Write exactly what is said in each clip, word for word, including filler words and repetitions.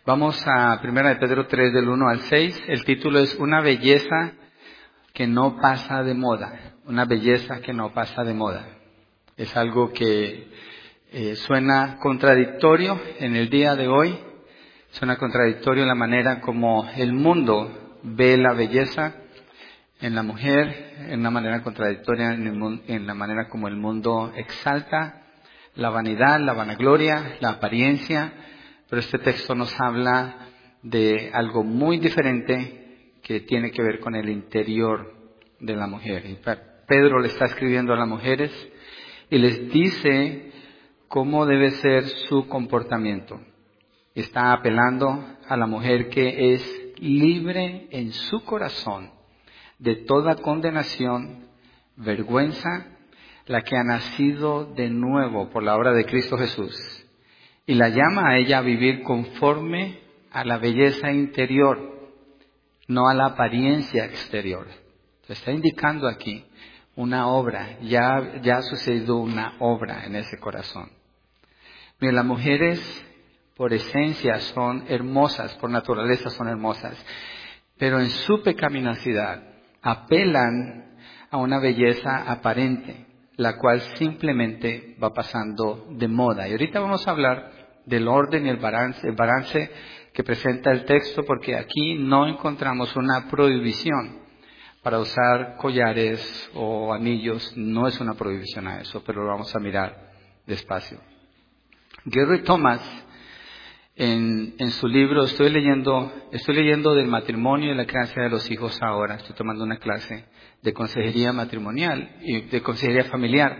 Vamos a Primera de Pedro tres, del uno al seis. El título es Una belleza que no pasa de moda. Una belleza que no pasa de moda. Es algo que eh, suena contradictorio en el día de hoy. Suena contradictorio en la manera como el mundo ve la belleza en la mujer, en una manera contradictoria en, el, en la manera como el mundo exalta la vanidad, la vanagloria, la apariencia. Pero este texto nos habla de algo muy diferente que tiene que ver con el interior de la mujer. Y Pedro le está escribiendo a las mujeres y les dice cómo debe ser su comportamiento. Está apelando a la mujer que es libre en su corazón de toda condenación, vergüenza, la que ha nacido de nuevo por la obra de Cristo Jesús. Y la llama a ella a vivir conforme a la belleza interior, no a la apariencia exterior. Está indicando aquí una obra, ya, ya ha sucedido una obra en ese corazón. Miren, las mujeres por esencia son hermosas, por naturaleza son hermosas, pero en su pecaminosidad apelan a una belleza aparente, la cual simplemente va pasando de moda. Y ahorita vamos a hablar del orden y el balance, el balance que presenta el texto, porque aquí no encontramos una prohibición para usar collares o anillos. No es una prohibición a eso, pero lo vamos a mirar despacio. Gary Thomas, en, en su libro, estoy leyendo, estoy leyendo del matrimonio y la crianza de los hijos ahora. Estoy tomando una clase de consejería matrimonial y de consejería familiar.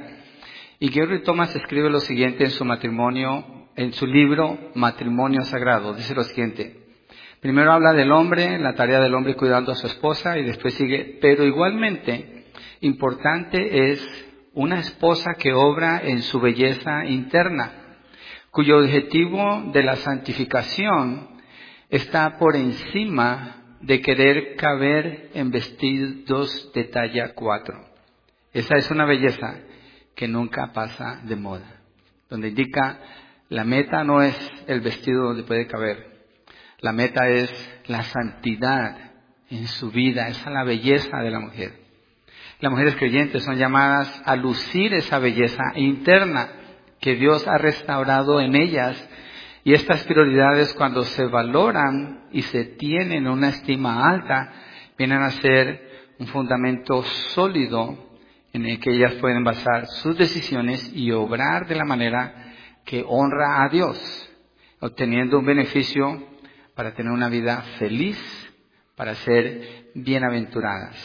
Y Gary Thomas escribe lo siguiente en su matrimonio, en su libro Matrimonio Sagrado. Dice lo siguiente. Primero habla del hombre, la tarea del hombre cuidando a su esposa, y después sigue, pero igualmente importante es una esposa que obra en su belleza interna, cuyo objetivo de la santificación está por encima de querer caber en vestidos de talla cuatro. Esa es una belleza que nunca pasa de moda, donde indica la meta no es el vestido donde puede caber, la meta es la santidad en su vida, esa es la belleza de la mujer. Las mujeres creyentes son llamadas a lucir esa belleza interna que Dios ha restaurado en ellas, y estas prioridades, cuando se valoran y se tienen una estima alta, vienen a ser un fundamento sólido en el que ellas pueden basar sus decisiones y obrar de la manera que honra a Dios, obteniendo un beneficio para tener una vida feliz, para ser bienaventuradas.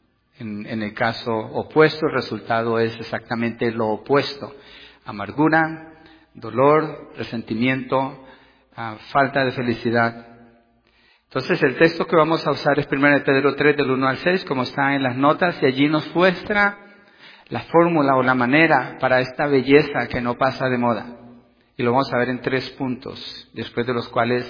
En, en el caso opuesto, el resultado es exactamente lo opuesto: amargura, dolor, resentimiento, uh, falta de felicidad. Entonces el texto que vamos a usar es Primera de Pedro tres, del uno al seis, como está en las notas, y allí nos muestra la fórmula o la manera para esta belleza que no pasa de moda. Y lo vamos a ver en tres puntos, después de los cuales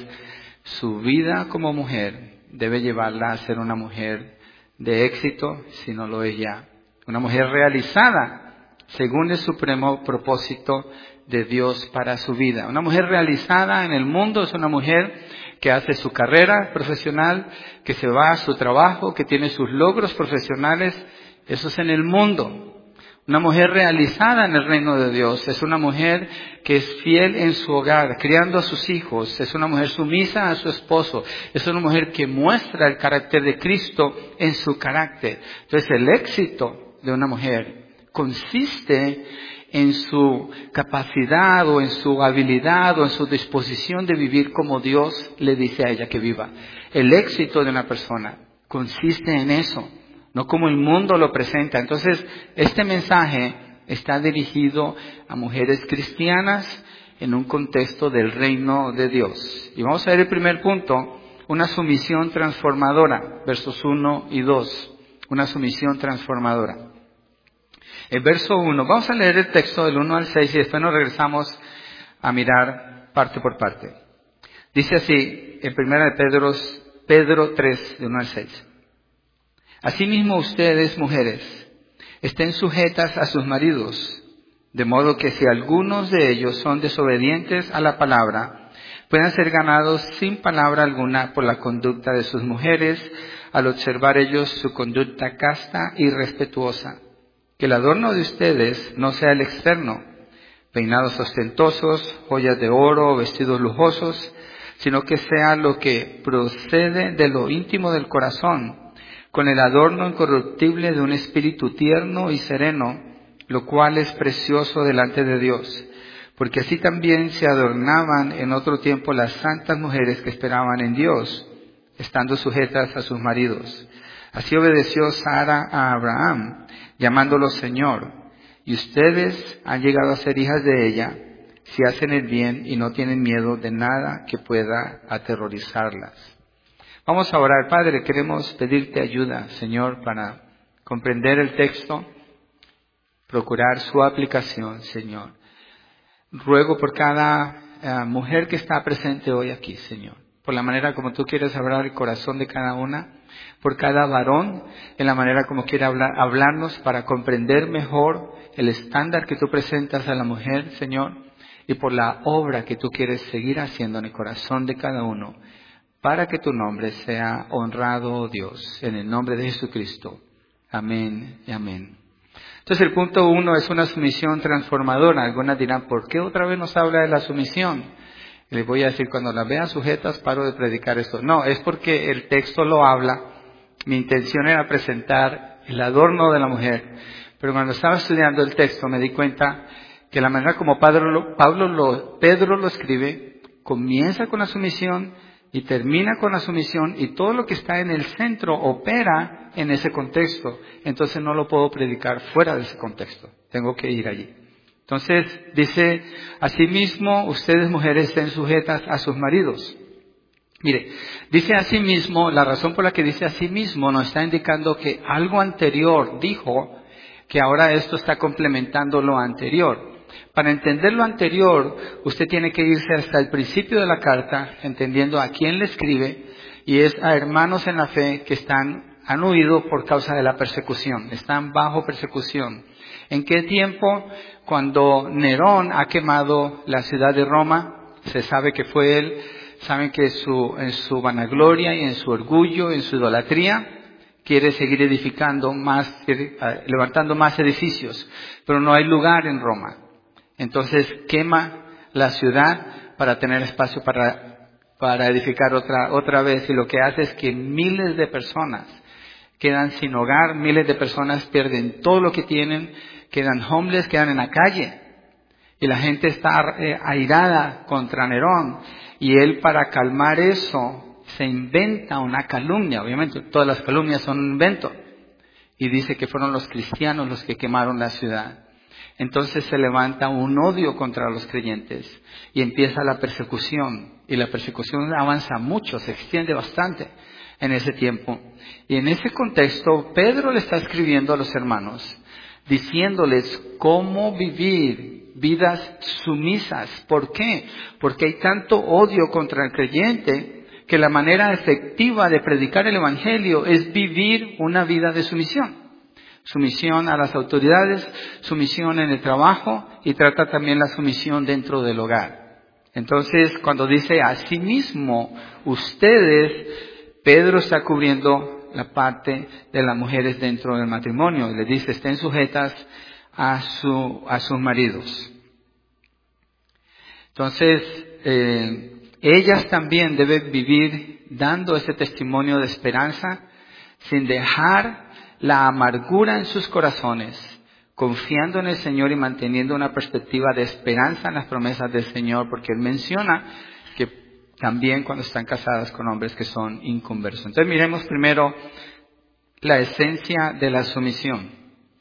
su vida como mujer debe llevarla a ser una mujer de éxito, si no lo es ya. Una mujer realizada según el supremo propósito de Dios para su vida. Una mujer realizada en el mundo es una mujer que hace su carrera profesional, que se va a su trabajo, que tiene sus logros profesionales. Eso es en el mundo. Una mujer realizada en el reino de Dios es una mujer que es fiel en su hogar, criando a sus hijos. Es una mujer sumisa a su esposo. Es una mujer que muestra el carácter de Cristo en su carácter. Entonces el éxito de una mujer consiste en su capacidad o en su habilidad o en su disposición de vivir como Dios le dice a ella que viva. El éxito de una persona consiste en eso, no como el mundo lo presenta. Entonces, este mensaje está dirigido a mujeres cristianas en un contexto del reino de Dios. Y vamos a ver el primer punto, una sumisión transformadora, versos uno y dos. Una sumisión transformadora. El verso uno, vamos a leer el texto del uno al seis y después nos regresamos a mirar parte por parte. Dice así, en primera de Pedro, Pedro tres, de uno al seis. Asimismo ustedes, mujeres, estén sujetas a sus maridos, de modo que si algunos de ellos son desobedientes a la palabra, puedan ser ganados sin palabra alguna por la conducta de sus mujeres, al observar ellos su conducta casta y respetuosa. Que el adorno de ustedes no sea el externo, peinados ostentosos, joyas de oro, vestidos lujosos, sino que sea lo que procede de lo íntimo del corazón, con el adorno incorruptible de un espíritu tierno y sereno, lo cual es precioso delante de Dios. Porque así también se adornaban en otro tiempo las santas mujeres que esperaban en Dios, estando sujetas a sus maridos. Así obedeció Sara a Abraham, llamándolo Señor. Y ustedes han llegado a ser hijas de ella, si hacen el bien y no tienen miedo de nada que pueda aterrorizarlas. Vamos a orar. Padre, queremos pedirte ayuda, Señor, para comprender el texto, procurar su aplicación, Señor. Ruego por cada uh, mujer que está presente hoy aquí, Señor, por la manera como tú quieres hablar el corazón de cada una, por cada varón, en la manera como quiere hablar, hablarnos para comprender mejor el estándar que tú presentas a la mujer, Señor, y por la obra que tú quieres seguir haciendo en el corazón de cada uno, para que tu nombre sea honrado, oh Dios, en el nombre de Jesucristo. Amén y amén. Entonces el punto uno es una sumisión transformadora. Algunas dirán, ¿por qué otra vez nos habla de la sumisión? Y les voy a decir, cuando las vean sujetas, paro de predicar esto. No, es porque el texto lo habla. Mi intención era presentar el adorno de la mujer. Pero cuando estaba estudiando el texto me di cuenta que la manera como Pablo lo, Pablo lo, Pedro lo escribe, comienza con la sumisión y termina con la sumisión, y todo lo que está en el centro opera en ese contexto. Entonces no lo puedo predicar fuera de ese contexto. Tengo que ir allí. Entonces dice, asimismo ustedes mujeres estén sujetas a sus maridos. Mire, dice asimismo, la razón por la que dice asimismo nos está indicando que algo anterior dijo que ahora esto está complementando lo anterior. Para entender lo anterior, usted tiene que irse hasta el principio de la carta, entendiendo a quién le escribe, y es a hermanos en la fe que están, han huido por causa de la persecución, están bajo persecución. ¿En qué tiempo? Cuando Nerón ha quemado la ciudad de Roma, se sabe que fue él, saben que su, en su vanagloria y en su orgullo, en su idolatría, quiere seguir edificando más, levantando más edificios, pero no hay lugar en Roma. Entonces quema la ciudad para tener espacio para, para edificar otra, otra vez, y lo que hace es que miles de personas quedan sin hogar, miles de personas pierden todo lo que tienen, quedan homeless, quedan en la calle, y la gente está eh, airada contra Nerón, y él, para calmar eso, se inventa una calumnia. Obviamente todas las calumnias son un invento, y dice que fueron los cristianos los que quemaron la ciudad. Entonces se levanta un odio contra los creyentes y empieza la persecución, y la persecución avanza mucho, se extiende bastante en ese tiempo. Y en ese contexto Pedro le está escribiendo a los hermanos, diciéndoles cómo vivir vidas sumisas. ¿Por qué? Porque hay tanto odio contra el creyente que la manera efectiva de predicar el evangelio es vivir una vida de sumisión. Sumisión a las autoridades, sumisión en el trabajo, y trata también la sumisión dentro del hogar. Entonces, cuando dice asimismo ustedes, Pedro está cubriendo la parte de las mujeres dentro del matrimonio. Le dice, estén sujetas a, su, a sus maridos. Entonces, eh, ellas también deben vivir dando ese testimonio de esperanza, sin dejar la amargura en sus corazones, confiando en el Señor y manteniendo una perspectiva de esperanza en las promesas del Señor, porque Él menciona que también cuando están casadas con hombres que son inconversos. Entonces miremos primero la esencia de la sumisión.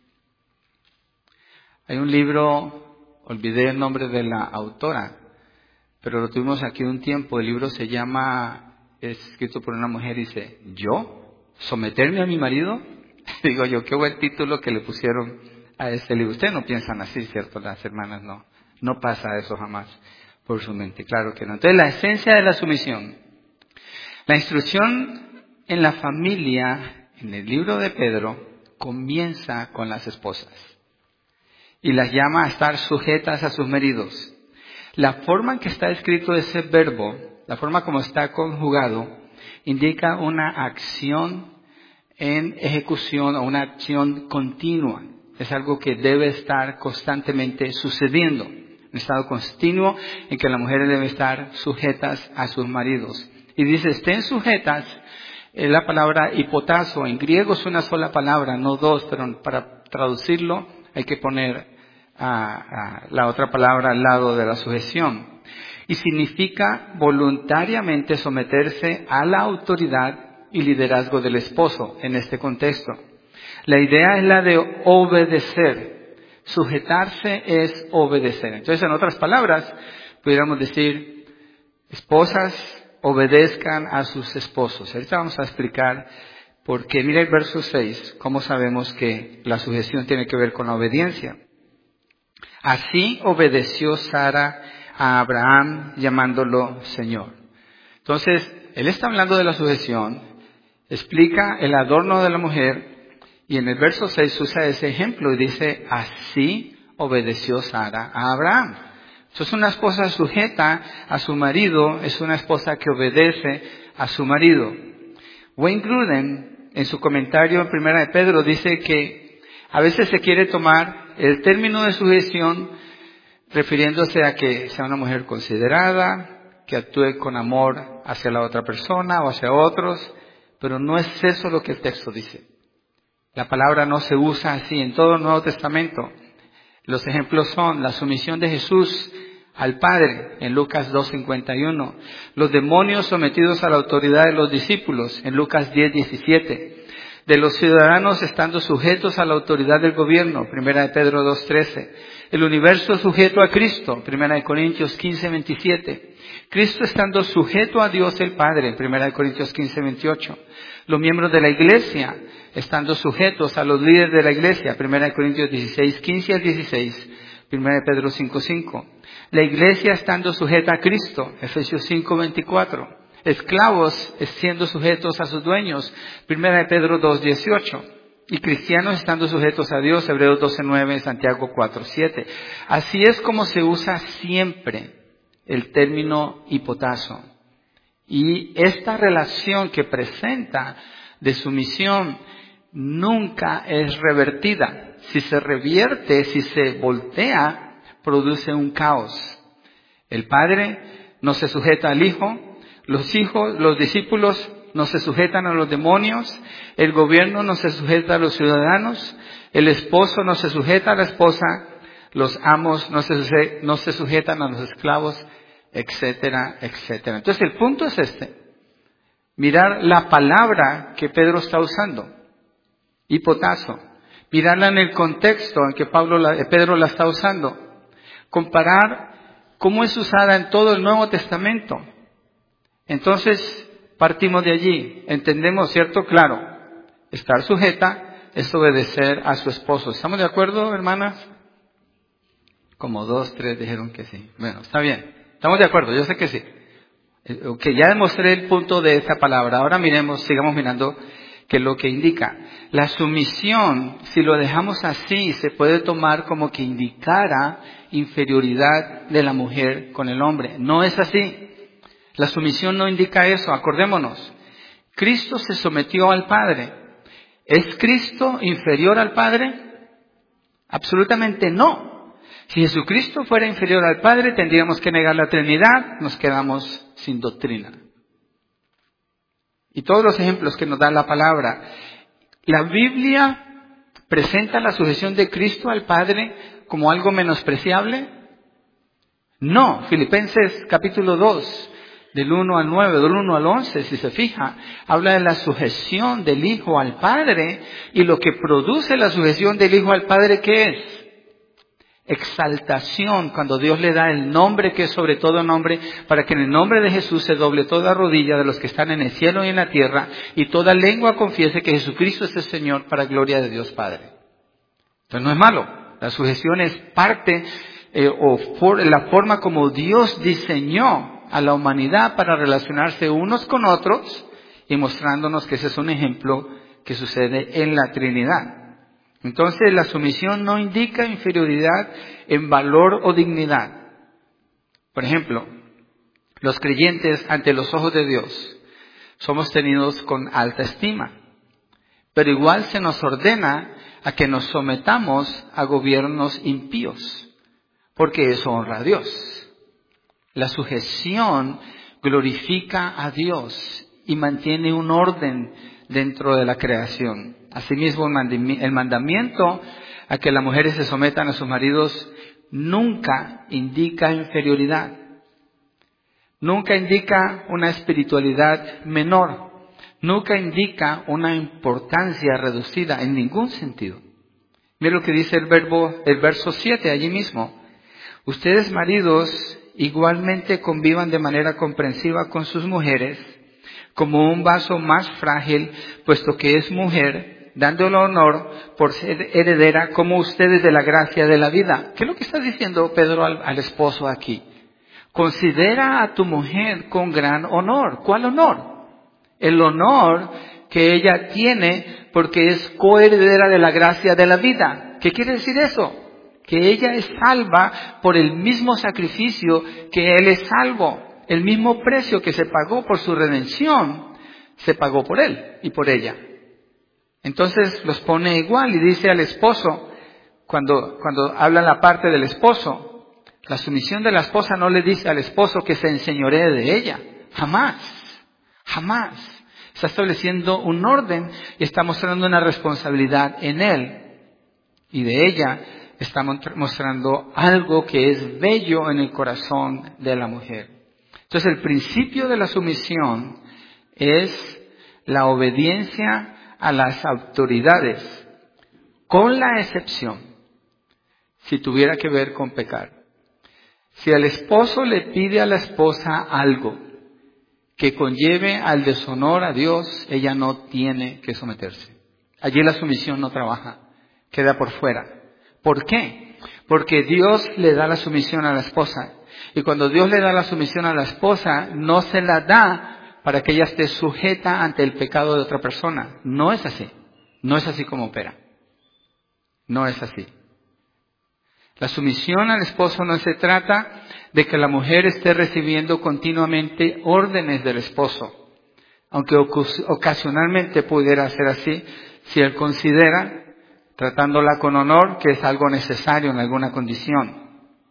Hay un libro, olvidé el nombre de la autora, pero lo tuvimos aquí un tiempo. El libro se llama, es escrito por una mujer, y dice, ¿yo? ¿Someterme a mi marido? Digo yo, qué buen título que le pusieron a este libro. Ustedes no piensan así, ¿cierto? Las hermanas no. No pasa eso jamás por su mente, claro que no. Entonces, la esencia de la sumisión. La instrucción en la familia, en el libro de Pedro, comienza con las esposas y las llama a estar sujetas a sus maridos. La forma en que está escrito ese verbo, la forma como está conjugado, indica una acción en ejecución o una acción continua. Es algo que debe estar constantemente sucediendo. Un estado continuo en que las mujeres deben estar sujetas a sus maridos. Y dice, estén sujetas, es la palabra hipotazo. En griego es una sola palabra, no dos, pero para traducirlo hay que poner a, a la otra palabra al lado de la sujeción. Y significa voluntariamente someterse a la autoridad y liderazgo del esposo en este contexto. La idea es la de obedecer. Sujetarse es obedecer. Entonces, en otras palabras, pudiéramos decir, esposas, obedezcan a sus esposos. Ahorita vamos a explicar por qué. Mira el verso seis, cómo sabemos que la sujeción tiene que ver con la obediencia. Así obedeció Sara a Abraham llamándolo Señor. Entonces, él está hablando de la sujeción, explica el adorno de la mujer, y en el verso seis usa ese ejemplo y dice, así obedeció Sara a Abraham. Entonces una esposa sujeta a su marido es una esposa que obedece a su marido. Wayne Grudem, en su comentario en Primera de Pedro, dice que a veces se quiere tomar el término de sujeción refiriéndose a que sea una mujer considerada, que actúe con amor hacia la otra persona o hacia otros, pero no es eso lo que el texto dice. La palabra no se usa así en todo el Nuevo Testamento. Los ejemplos son la sumisión de Jesús al Padre en Lucas dos cincuenta y uno, los demonios sometidos a la autoridad de los discípulos en Lucas diez diecisiete, de los ciudadanos estando sujetos a la autoridad del gobierno, Primera de Pedro dos trece, el universo sujeto a Cristo, Primera de Corintios quince veintisiete, Cristo estando sujeto a Dios el Padre, Primera de Corintios quince veintiocho, los miembros de la iglesia estando sujetos a los líderes de la iglesia, Primera de Corintios dieciséis quince al dieciséis, Primera de Pedro cinco cinco, la iglesia estando sujeta a Cristo, Efesios cinco veinticuatro, esclavos siendo sujetos a sus dueños, Primera de Pedro dos dieciocho, y cristianos estando sujetos a Dios, Hebreos doce nueve, Santiago cuatro siete. Así es como se usa siempre el término hipotazo. Y esta relación que presenta de sumisión nunca es revertida. Si se revierte, si se voltea, produce un caos. El padre no se sujeta al hijo, los hijos, los discípulos no se sujetan a los demonios, el gobierno no se sujeta a los ciudadanos, el esposo no se sujeta a la esposa, los amos no se, no se sujetan a los esclavos, etcétera, etcétera. Entonces el punto es este, mirar la palabra que Pedro está usando, hipotazo, mirarla en el contexto en que Pablo la, Pedro la está usando, comparar cómo es usada en todo el Nuevo Testamento. Entonces partimos de allí, entendemos, ¿cierto? Claro, estar sujeta es obedecer a su esposo. ¿Estamos de acuerdo, hermanas? Como dos, tres dijeron que sí. Bueno, está bien. Estamos de acuerdo, yo sé que sí. Que ya demostré el punto de esta palabra. Ahora miremos, sigamos mirando qué es lo que indica. La sumisión, si lo dejamos así, se puede tomar como que indicara inferioridad de la mujer con el hombre. No es así. La sumisión no indica eso, acordémonos. Cristo se sometió al Padre. ¿Es Cristo inferior al Padre? Absolutamente no. Si Jesucristo fuera inferior al Padre, tendríamos que negar la Trinidad, nos quedamos sin doctrina. Y todos los ejemplos que nos da la palabra. ¿La Biblia presenta la sujeción de Cristo al Padre como algo menospreciable? No. Filipenses capítulo dos, del uno al nueve, del uno al once, si se fija, habla de la sujeción del Hijo al Padre, y lo que produce la sujeción del Hijo al Padre, ¿qué es? Exaltación, cuando Dios le da el nombre que es sobre todo nombre, para que en el nombre de Jesús se doble toda rodilla de los que están en el cielo y en la tierra, y toda lengua confiese que Jesucristo es el Señor, para gloria de Dios Padre. Entonces no es malo, la sujeción es parte eh, o for, la forma como Dios diseñó a la humanidad para relacionarse unos con otros, y mostrándonos que ese es un ejemplo que sucede en la Trinidad. Entonces la sumisión no indica inferioridad en valor o dignidad. Por ejemplo, los creyentes ante los ojos de Dios somos tenidos con alta estima, pero igual se nos ordena a que nos sometamos a gobiernos impíos, porque eso honra a Dios. La sujeción glorifica a Dios y mantiene un orden dentro de la creación. Asimismo, el mandamiento a que las mujeres se sometan a sus maridos nunca indica inferioridad, nunca indica una espiritualidad menor, nunca indica una importancia reducida en ningún sentido. Mira lo que dice el verbo, el verso siete allí mismo. Ustedes, maridos, igualmente convivan de manera comprensiva con sus mujeres, como un vaso más frágil, puesto que es mujer, dándole honor por ser heredera como ustedes de la gracia de la vida. ¿Qué es lo que está diciendo Pedro al, al esposo aquí? Considera a tu mujer con gran honor. ¿Cuál honor? El honor que ella tiene porque es coheredera de la gracia de la vida. ¿Qué quiere decir eso? Que ella es salva por el mismo sacrificio que él es salvo. El mismo precio que se pagó por su redención, se pagó por él y por ella. Entonces los pone igual y dice al esposo, cuando, cuando habla la parte del esposo, la sumisión de la esposa no le dice al esposo que se enseñoree de ella. Jamás, jamás. Está estableciendo un orden y está mostrando una responsabilidad en él. Y de ella está mostrando algo que es bello en el corazón de la mujer. Entonces el principio de la sumisión es la obediencia a las autoridades, con la excepción, si tuviera que ver con pecar. Si el esposo le pide a la esposa algo que conlleve al deshonor a Dios, ella no tiene que someterse. Allí la sumisión no trabaja, queda por fuera. ¿Por qué? Porque Dios le da la sumisión a la esposa. Y cuando Dios le da la sumisión a la esposa, no se la da para que ella esté sujeta ante el pecado de otra persona. No es así. No es así como opera. No es así. La sumisión al esposo no se trata de que la mujer esté recibiendo continuamente órdenes del esposo, aunque ocasionalmente pudiera ser así, si él considera, tratándola con honor, que es algo necesario en alguna condición.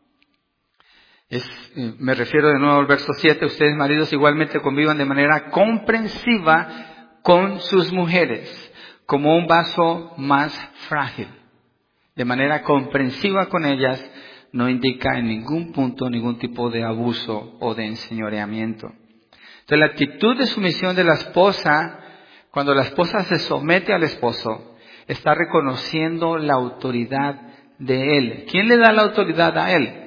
Es, me refiero de nuevo al verso siete, ustedes maridos igualmente convivan de manera comprensiva con sus mujeres, como un vaso más frágil. De manera comprensiva con ellas no indica en ningún punto ningún tipo de abuso o de enseñoreamiento. Entonces la actitud de sumisión de la esposa, cuando la esposa se somete al esposo, está reconociendo la autoridad de él. ¿Quién le da la autoridad a él?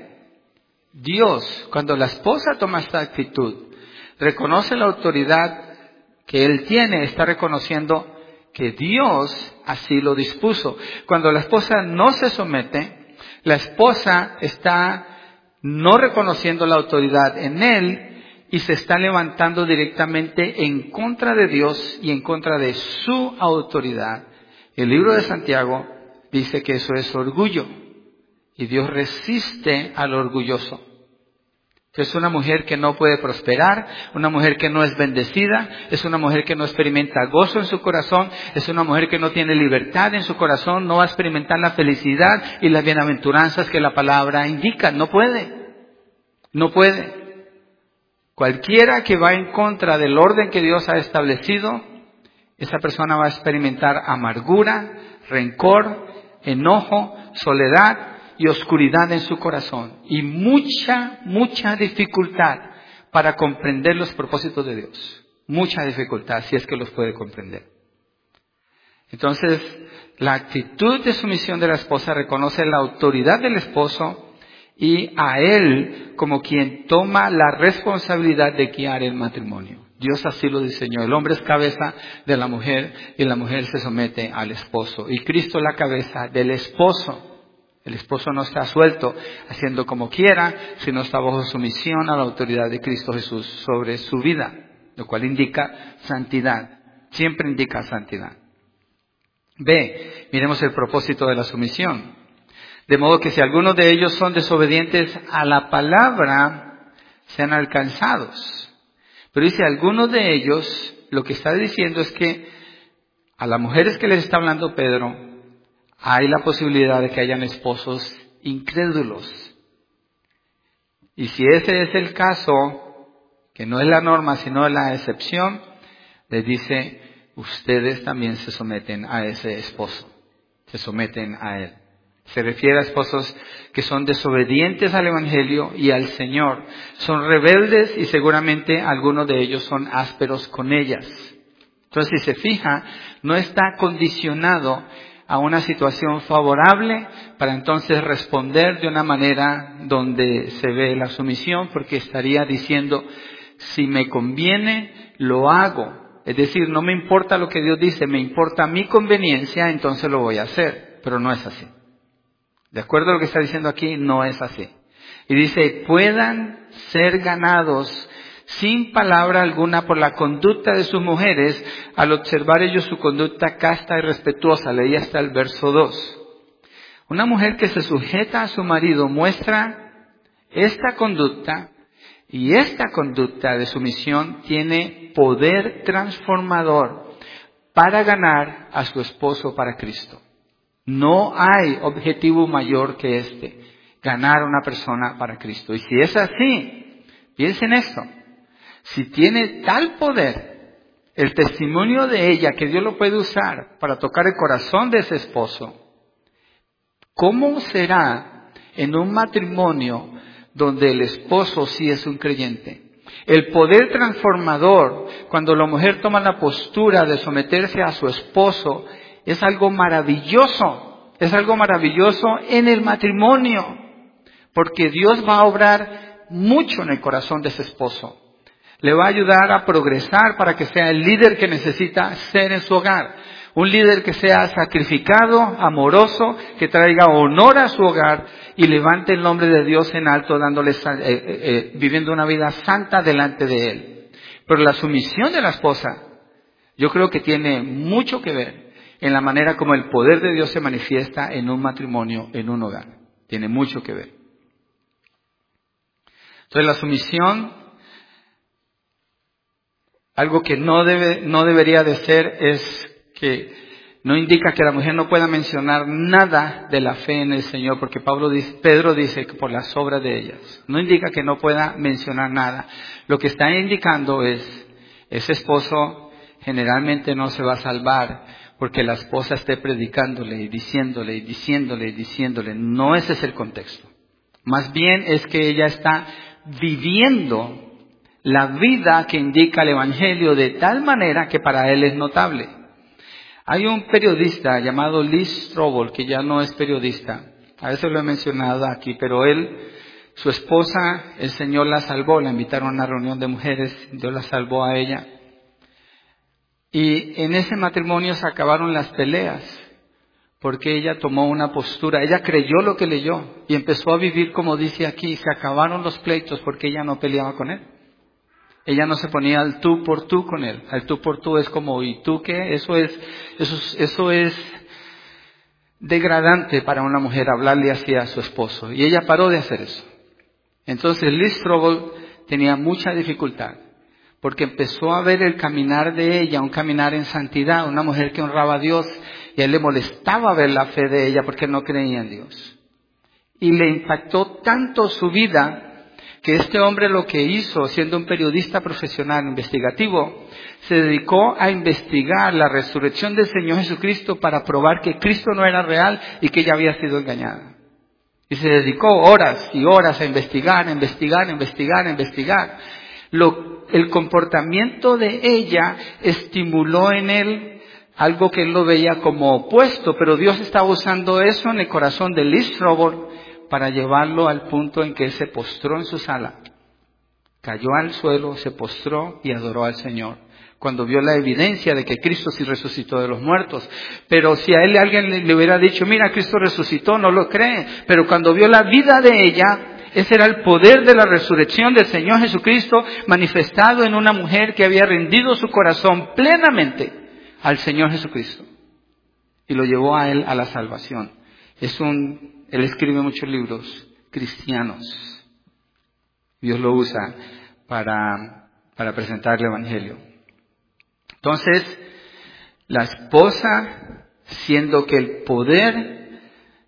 Dios. Cuando la esposa toma esta actitud, reconoce la autoridad que él tiene, está reconociendo que Dios así lo dispuso. Cuando la esposa no se somete, la esposa está no reconociendo la autoridad en él y se está levantando directamente en contra de Dios y en contra de su autoridad. El libro de Santiago dice que eso es orgullo y Dios resiste al orgulloso. Es una mujer que no puede prosperar, una mujer que no es bendecida, es una mujer que no experimenta gozo en su corazón, es una mujer que no tiene libertad en su corazón, no va a experimentar la felicidad y las bienaventuranzas que la palabra indica. No puede, no puede. Cualquiera que va en contra del orden que Dios ha establecido, esa persona va a experimentar amargura, rencor, enojo, soledad y oscuridad en su corazón y mucha, mucha dificultad para comprender los propósitos de Dios. Mucha dificultad, si es que los puede comprender. Entonces, la actitud de sumisión de la esposa reconoce la autoridad del esposo y a él como quien toma la responsabilidad de guiar el matrimonio. Dios así lo diseñó. El hombre es cabeza de la mujer y la mujer se somete al esposo. Y Cristo es la cabeza del esposo. El esposo no está suelto haciendo como quiera, sino está bajo sumisión a la autoridad de Cristo Jesús sobre su vida, lo cual indica santidad. Siempre indica santidad. B, miremos el propósito de la sumisión. De modo que si algunos de ellos son desobedientes a la palabra, sean alcanzados. Pero dice, algunos de ellos, lo que está diciendo es que a las mujeres que les está hablando Pedro, hay la posibilidad de que hayan esposos incrédulos. Y si ese es el caso, que no es la norma sino la excepción, les dice, ustedes también se someten a ese esposo, se someten a él. Se refiere a esposos que son desobedientes al Evangelio y al Señor, son rebeldes y seguramente algunos de ellos son ásperos con ellas. Entonces, si se fija, no está condicionado a una situación favorable para entonces responder de una manera donde se ve la sumisión, porque estaría diciendo, si me conviene, lo hago. Es decir, no me importa lo que Dios dice, me importa mi conveniencia, entonces lo voy a hacer. Pero no es así. De acuerdo a lo que está diciendo aquí, no es así. Y dice, puedan ser ganados sin palabra alguna por la conducta de sus mujeres, al observar ellos su conducta casta y respetuosa. Leí hasta el verso dos. Una mujer que se sujeta a su marido muestra esta conducta, y esta conducta de sumisión tiene poder transformador para ganar a su esposo para Cristo. No hay objetivo mayor que este, ganar a una persona para Cristo. Y si es así, piensen esto. Si tiene tal poder, el testimonio de ella, que Dios lo puede usar para tocar el corazón de ese esposo, ¿cómo será en un matrimonio donde el esposo sí es un creyente? El poder transformador, cuando la mujer toma la postura de someterse a su esposo, es algo maravilloso. Es algo maravilloso en el matrimonio, porque Dios va a obrar mucho en el corazón de ese esposo. Le va a ayudar a progresar para que sea el líder que necesita ser en su hogar. Un líder que sea sacrificado, amoroso, que traiga honor a su hogar y levante el nombre de Dios en alto, dándole, eh, eh, eh, viviendo una vida santa delante de Él. Pero la sumisión de la esposa, yo creo que tiene mucho que ver en la manera como el poder de Dios se manifiesta en un matrimonio, en un hogar. Tiene mucho que ver. Entonces la sumisión, algo que no debe, no debería de ser, es que no indica que la mujer no pueda mencionar nada de la fe en el Señor, porque Pablo dice, Pedro dice que por las obras de ellas. No indica que no pueda mencionar nada. Lo que está indicando es, ese esposo generalmente no se va a salvar porque la esposa esté predicándole y diciéndole y diciéndole y diciéndole. No ese es el contexto. Más bien es que ella está viviendo la vida que indica el Evangelio de tal manera que para él es notable. Hay un periodista llamado Lee Strobel, que ya no es periodista. A veces lo he mencionado aquí, pero él, su esposa, el Señor la salvó. La invitaron a una reunión de mujeres, Dios la salvó a ella. Y en ese matrimonio se acabaron las peleas, porque ella tomó una postura, ella creyó lo que leyó y empezó a vivir como dice aquí. Se acabaron los pleitos porque ella no peleaba con él. Ella no se ponía al tú por tú con él. Al tú por tú es como, ¿y tú qué? Eso es, eso es, eso es degradante para una mujer hablarle así a su esposo. Y ella paró de hacer eso. Entonces Lee Strobel tenía mucha dificultad, porque empezó a ver el caminar de ella, un caminar en santidad, una mujer que honraba a Dios, y a él le molestaba ver la fe de ella porque no creía en Dios. Y le impactó tanto su vida, que este hombre lo que hizo, siendo un periodista profesional investigativo, se dedicó a investigar la resurrección del Señor Jesucristo para probar que Cristo no era real y que ella había sido engañada. Y se dedicó horas y horas a investigar, a investigar, a investigar, a investigar. Lo, el comportamiento de ella estimuló en él algo que él lo veía como opuesto, pero Dios estaba usando eso en el corazón de Lee Strobel para llevarlo al punto en que él se postró en su sala, cayó al suelo, se postró y adoró al Señor, cuando vio la evidencia de que Cristo sí resucitó de los muertos. Pero si a él alguien le, le hubiera dicho, mira, Cristo resucitó, no lo cree. Pero cuando vio la vida de ella, ese era el poder de la resurrección del Señor Jesucristo manifestado en una mujer que había rendido su corazón plenamente al Señor Jesucristo y lo llevó a él a la salvación. Es un Él escribe muchos libros cristianos. Dios lo usa para, para presentar el Evangelio. Entonces, la esposa, siendo que el poder,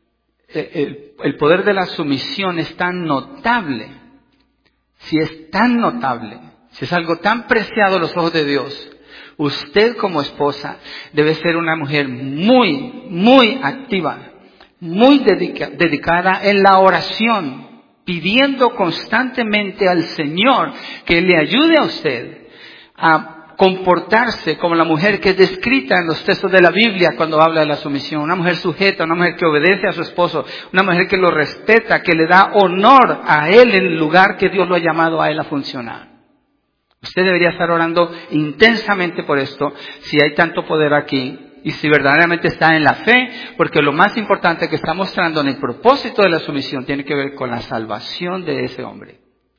el, el poder de la sumisión es tan notable, si es tan notable, si es algo tan preciado a los ojos de Dios, usted como esposa debe ser una mujer muy, muy activa, muy dedica, dedicada en la oración, pidiendo constantemente al Señor que le ayude a usted a comportarse como la mujer que es descrita en los textos de la Biblia cuando habla de la sumisión. Una mujer sujeta, una mujer que obedece a su esposo, una mujer que lo respeta, que le da honor a él en el lugar que Dios lo ha llamado a él a funcionar. Usted debería estar orando intensamente por esto, si hay tanto poder aquí y si verdaderamente está en la fe, porque lo más importante que está mostrando en el propósito de la sumisión tiene que ver con la salvación de ese hombre.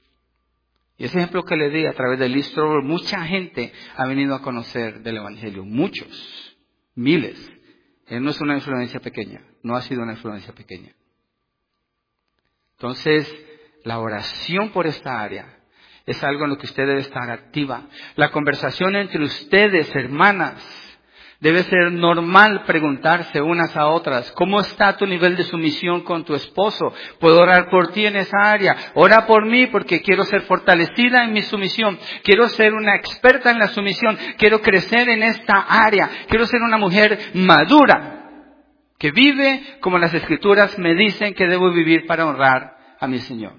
Y ese ejemplo que le di a través del listro, mucha gente ha venido a conocer del Evangelio. Muchos, miles. Él no es una influencia pequeña, no ha sido una influencia pequeña. Entonces, la oración por esta área es algo en lo que usted debe estar activa. La conversación entre ustedes, hermanas, debe ser normal preguntarse unas a otras, ¿cómo está tu nivel de sumisión con tu esposo? ¿Puedo orar por ti en esa área? Ora por mí porque quiero ser fortalecida en mi sumisión. Quiero ser una experta en la sumisión. Quiero crecer en esta área. Quiero ser una mujer madura que vive como las Escrituras me dicen que debo vivir para honrar a mi Señor.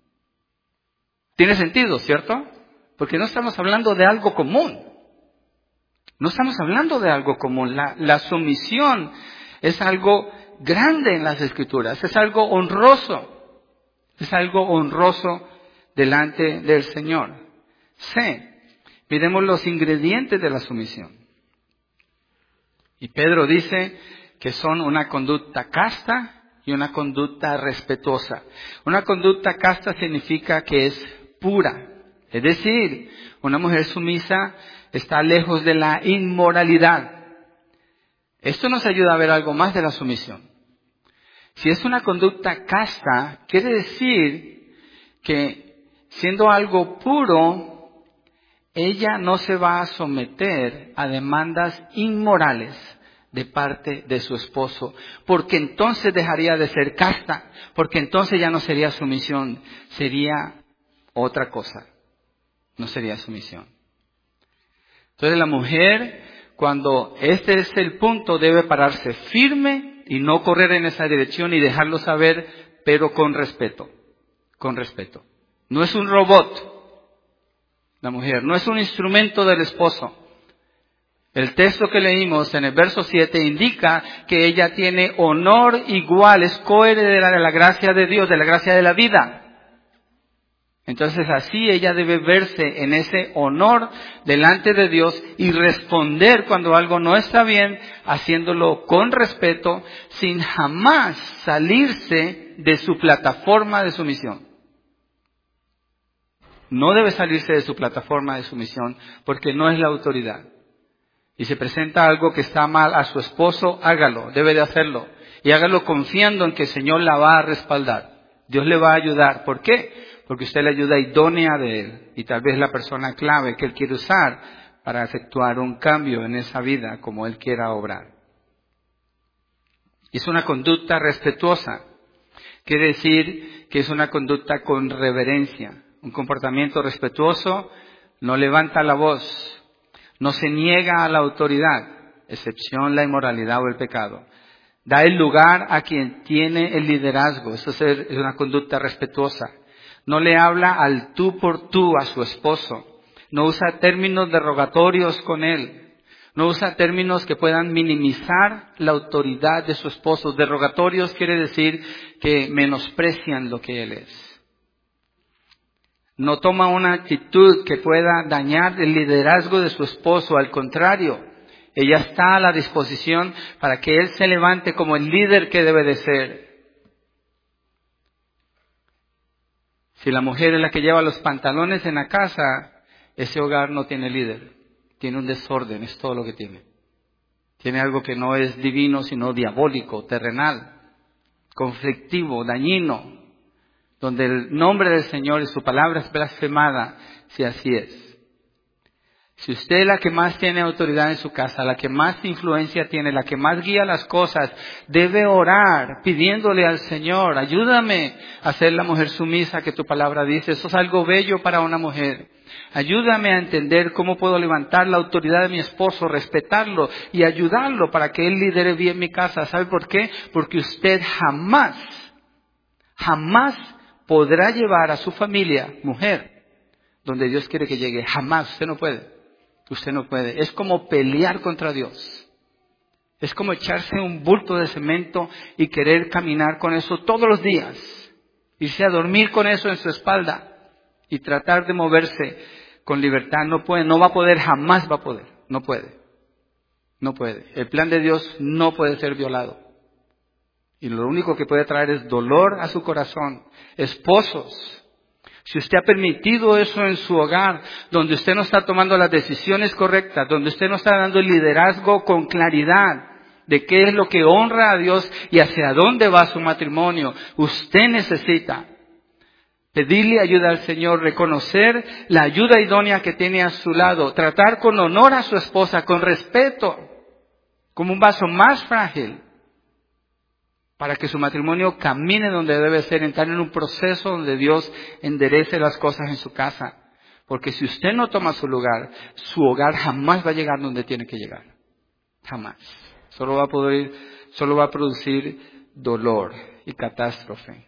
Tiene sentido, ¿cierto? Porque no estamos hablando de algo común. No estamos hablando de algo común. La, la sumisión es algo grande en las Escrituras. Es algo honroso. Es algo honroso delante del Señor. C. Miremos los ingredientes de la sumisión. Y Pedro dice que son una conducta casta y una conducta respetuosa. Una conducta casta significa que es pura. Es decir, una mujer sumisa está lejos de la inmoralidad. Esto nos ayuda a ver algo más de la sumisión. Si es una conducta casta, quiere decir que siendo algo puro, ella no se va a someter a demandas inmorales de parte de su esposo, porque entonces dejaría de ser casta, porque entonces ya no sería sumisión, sería otra cosa, no sería sumisión. Entonces la mujer, cuando este es el punto, debe pararse firme y no correr en esa dirección y dejarlo saber, pero con respeto, con respeto. No es un robot, la mujer, no es un instrumento del esposo. El texto que leímos en el verso siete indica que ella tiene honor igual, es coheredera de la gracia de Dios, de la gracia de la vida. Entonces así ella debe verse en ese honor delante de Dios y responder cuando algo no está bien, haciéndolo con respeto, sin jamás salirse de su plataforma de sumisión. No debe salirse de su plataforma de sumisión porque no es la autoridad. Y se presenta algo que está mal a su esposo, hágalo, debe de hacerlo. Y hágalo confiando en que el Señor la va a respaldar. Dios le va a ayudar. ¿Por qué? Porque usted le ayuda idónea de Él. Y tal vez la persona clave que Él quiere usar para efectuar un cambio en esa vida como Él quiera obrar. Es una conducta respetuosa. Quiere decir que es una conducta con reverencia. Un comportamiento respetuoso no levanta la voz. No se niega a la autoridad, excepción la inmoralidad o el pecado. Da el lugar a quien tiene el liderazgo. Eso es una conducta respetuosa. No le habla al tú por tú a su esposo. No usa términos derogatorios con él. No usa términos que puedan minimizar la autoridad de su esposo. Derogatorios quiere decir que menosprecian lo que él es. No toma una actitud que pueda dañar el liderazgo de su esposo. Al contrario, ella está a la disposición para que él se levante como el líder que debe de ser. Si la mujer es la que lleva los pantalones en la casa, ese hogar no tiene líder. Tiene un desorden, es todo lo que tiene. Tiene algo que no es divino, sino diabólico, terrenal, conflictivo, dañino. donde el nombre del Señor y su palabra es blasfemada, si así es. Si usted es la que más tiene autoridad en su casa, la que más influencia tiene, la que más guía las cosas, debe orar pidiéndole al Señor, ayúdame a ser la mujer sumisa que tu palabra dice. Eso es algo bello para una mujer. Ayúdame a entender cómo puedo levantar la autoridad de mi esposo, respetarlo y ayudarlo para que él lidere bien mi casa. ¿Sabe por qué? Porque usted jamás, jamás podrá llevar a su familia, mujer, donde Dios quiere que llegue. Jamás, usted no puede. Usted no puede. Es como pelear contra Dios. Es como echarse un bulto de cemento y querer caminar con eso todos los días. Irse a dormir con eso en su espalda y tratar de moverse con libertad. No puede, no va a poder, jamás va a poder. No puede. No puede. El plan de Dios no puede ser violado. Y lo único que puede traer es dolor a su corazón. Esposos, si usted ha permitido eso en su hogar, donde usted no está tomando las decisiones correctas, donde usted no está dando el liderazgo con claridad de qué es lo que honra a Dios y hacia dónde va su matrimonio, usted necesita pedirle ayuda al Señor, reconocer la ayuda idónea que tiene a su lado, tratar con honor a su esposa, con respeto, como un vaso más frágil, para que su matrimonio camine donde debe ser, entrar en un proceso donde Dios enderece las cosas en su casa. Porque si usted no toma su lugar, su hogar jamás va a llegar donde tiene que llegar. Jamás. Solo va a poder, solo va a producir dolor y catástrofe.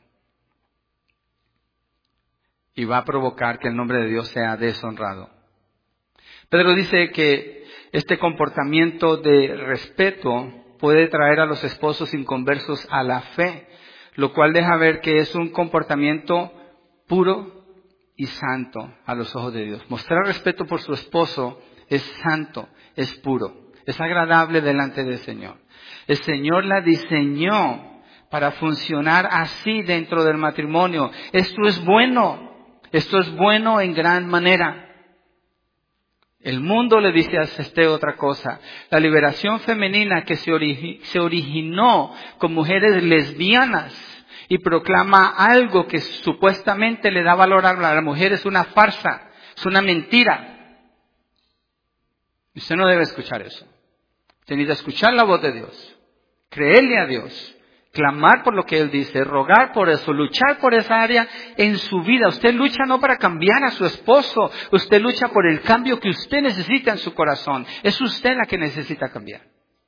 Y va a provocar que el nombre de Dios sea deshonrado. Pedro dice que este comportamiento de respeto puede traer a los esposos inconversos a la fe, lo cual deja ver que es un comportamiento puro y santo a los ojos de Dios. Mostrar respeto por su esposo es santo, es puro, es agradable delante del Señor. El Señor la diseñó para funcionar así dentro del matrimonio. Esto es bueno, esto es bueno en gran manera. El mundo le dice a este otra cosa. La liberación femenina que se, origi- se originó con mujeres lesbianas y proclama algo que supuestamente le da valor a la mujer es una farsa, es una mentira. Usted no debe escuchar eso. Usted necesita escuchar la voz de Dios, creerle a Dios, clamar por lo que Él dice, rogar por eso, luchar por esa área en su vida. Usted lucha no para cambiar a su esposo, usted lucha por el cambio que usted necesita en su corazón. Es usted la que necesita cambiar.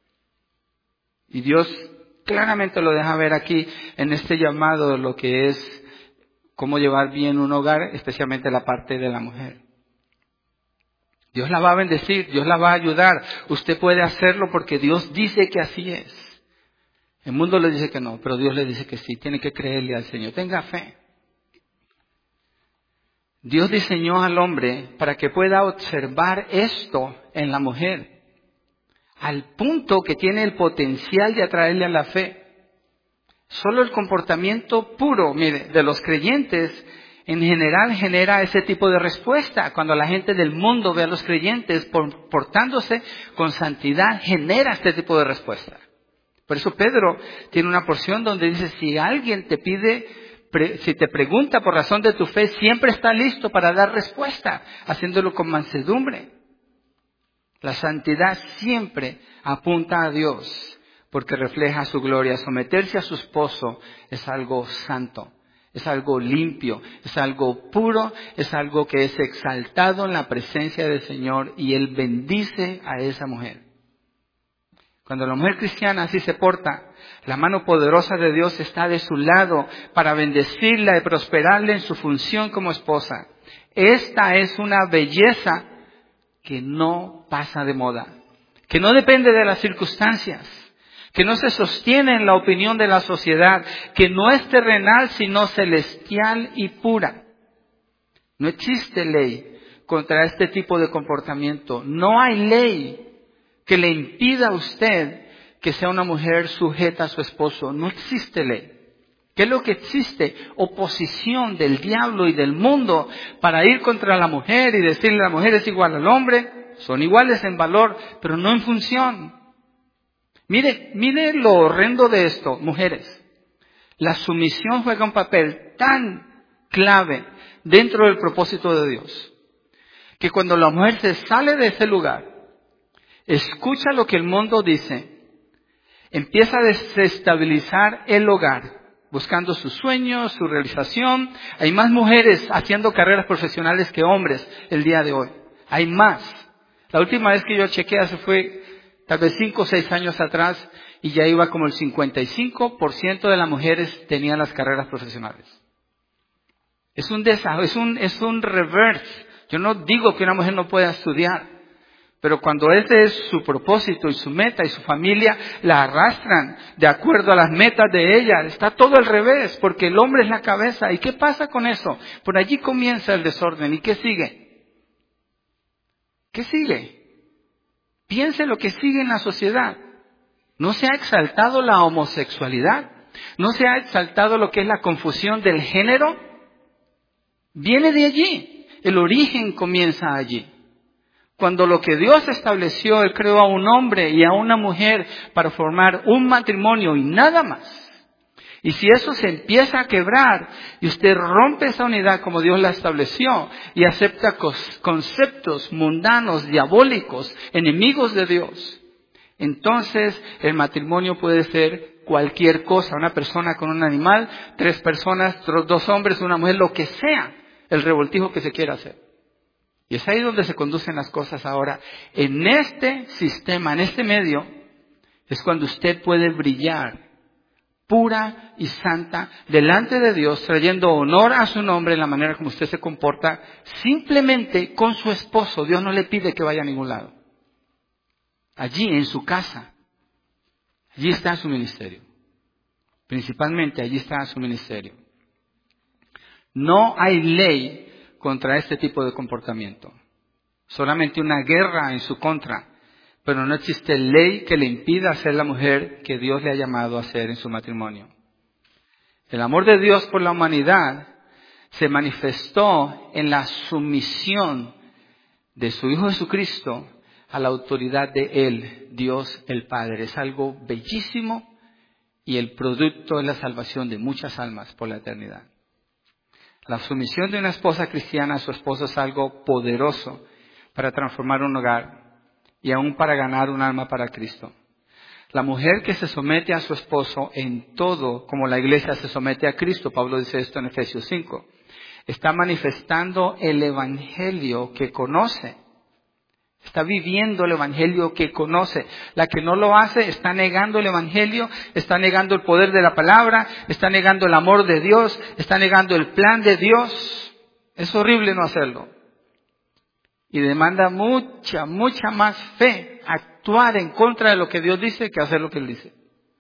Y Dios claramente lo deja ver aquí en este llamado de lo que es cómo llevar bien un hogar, especialmente la parte de la mujer. Dios la va a bendecir, Dios la va a ayudar. Usted puede hacerlo porque Dios dice que así es. El mundo le dice que no, pero Dios le dice que sí. Tiene que creerle al Señor. Tenga fe. Dios diseñó al hombre para que pueda observar esto en la mujer, al punto que tiene el potencial de atraerle a la fe. Solo el comportamiento puro, mire, de los creyentes en general genera ese tipo de respuesta. Cuando la gente del mundo ve a los creyentes portándose con santidad, genera este tipo de respuesta. Por eso Pedro tiene una porción donde dice, si alguien te pide, pre, si te pregunta por razón de tu fe, siempre está listo para dar respuesta, haciéndolo con mansedumbre. La santidad siempre apunta a Dios, porque refleja su gloria. Someterse a su esposo es algo santo, es algo limpio, es algo puro, es algo que es exaltado en la presencia del Señor y Él bendice a esa mujer. Cuando la mujer cristiana así se porta, la mano poderosa de Dios está de su lado para bendecirla y prosperarle en su función como esposa. Esta es una belleza que no pasa de moda, que no depende de las circunstancias, que no se sostiene en la opinión de la sociedad, que no es terrenal sino celestial y pura. No existe ley contra este tipo de comportamiento. No hay ley que le impida a usted que sea una mujer sujeta a su esposo. No existe ley. ¿Qué es lo que existe? Oposición del diablo y del mundo para ir contra la mujer y decirle la mujer es igual al hombre. Son iguales en valor, pero no en función. Mire, mire lo horrendo de esto, mujeres. La sumisión juega un papel tan clave dentro del propósito de Dios. Que cuando la mujer se sale de ese lugar, escucha lo que el mundo dice, empieza a desestabilizar el hogar, buscando sus sueños, su realización. Hay más mujeres haciendo carreras profesionales que hombres el día de hoy. Hay más. La última vez que yo chequeé, hace fue tal vez cinco o seis años atrás, y ya iba como el cincuenta y cinco por ciento de las mujeres tenían las carreras profesionales. Es un desastre, es un, es un reverse. Yo no digo que una mujer no pueda estudiar, pero cuando ese es su propósito y su meta y su familia la arrastran de acuerdo a las metas de ella, está todo al revés, porque el hombre es la cabeza. ¿Y qué pasa con eso? Por allí comienza el desorden. ¿Y qué sigue? ¿Qué sigue? Piense lo que sigue en la sociedad. No se ha exaltado la homosexualidad, no se ha exaltado lo que es la confusión del género. Viene de allí, el origen comienza allí. Cuando lo que Dios estableció, Él creó a un hombre y a una mujer para formar un matrimonio y nada más. Y si eso se empieza a quebrar y usted rompe esa unidad como Dios la estableció y acepta conceptos mundanos, diabólicos, enemigos de Dios, entonces el matrimonio puede ser cualquier cosa. Una persona con un animal, tres personas, dos hombres, una mujer, lo que sea, el revoltijo que se quiera hacer. Y es ahí donde se conducen las cosas ahora. En este sistema, en este medio, es cuando usted puede brillar pura y santa delante de Dios, trayendo honor a su nombre en la manera como usted se comporta, simplemente con su esposo. Dios no le pide que vaya a ningún lado. Allí, en su casa, allí está su ministerio. Principalmente allí está su ministerio. No hay ley contra este tipo de comportamiento. Solamente una guerra en su contra. Pero no existe ley que le impida ser la mujer que Dios le ha llamado a ser en su matrimonio. El amor de Dios por la humanidad se manifestó en la sumisión de su Hijo Jesucristo a la autoridad de Él, Dios el Padre. Es algo bellísimo y el producto es la salvación de muchas almas por la eternidad. La sumisión de una esposa cristiana a su esposo es algo poderoso para transformar un hogar y aún para ganar un alma para Cristo. La mujer que se somete a su esposo en todo, como la iglesia se somete a Cristo, Pablo dice esto en Efesios cinco, está manifestando el evangelio que conoce. Está viviendo el evangelio que conoce. La que no lo hace está negando el evangelio, está negando el poder de la palabra, está negando el amor de Dios, está negando el plan de Dios. Es horrible no hacerlo. Y demanda mucha, mucha más fe actuar en contra de lo que Dios dice que hacer lo que Él dice.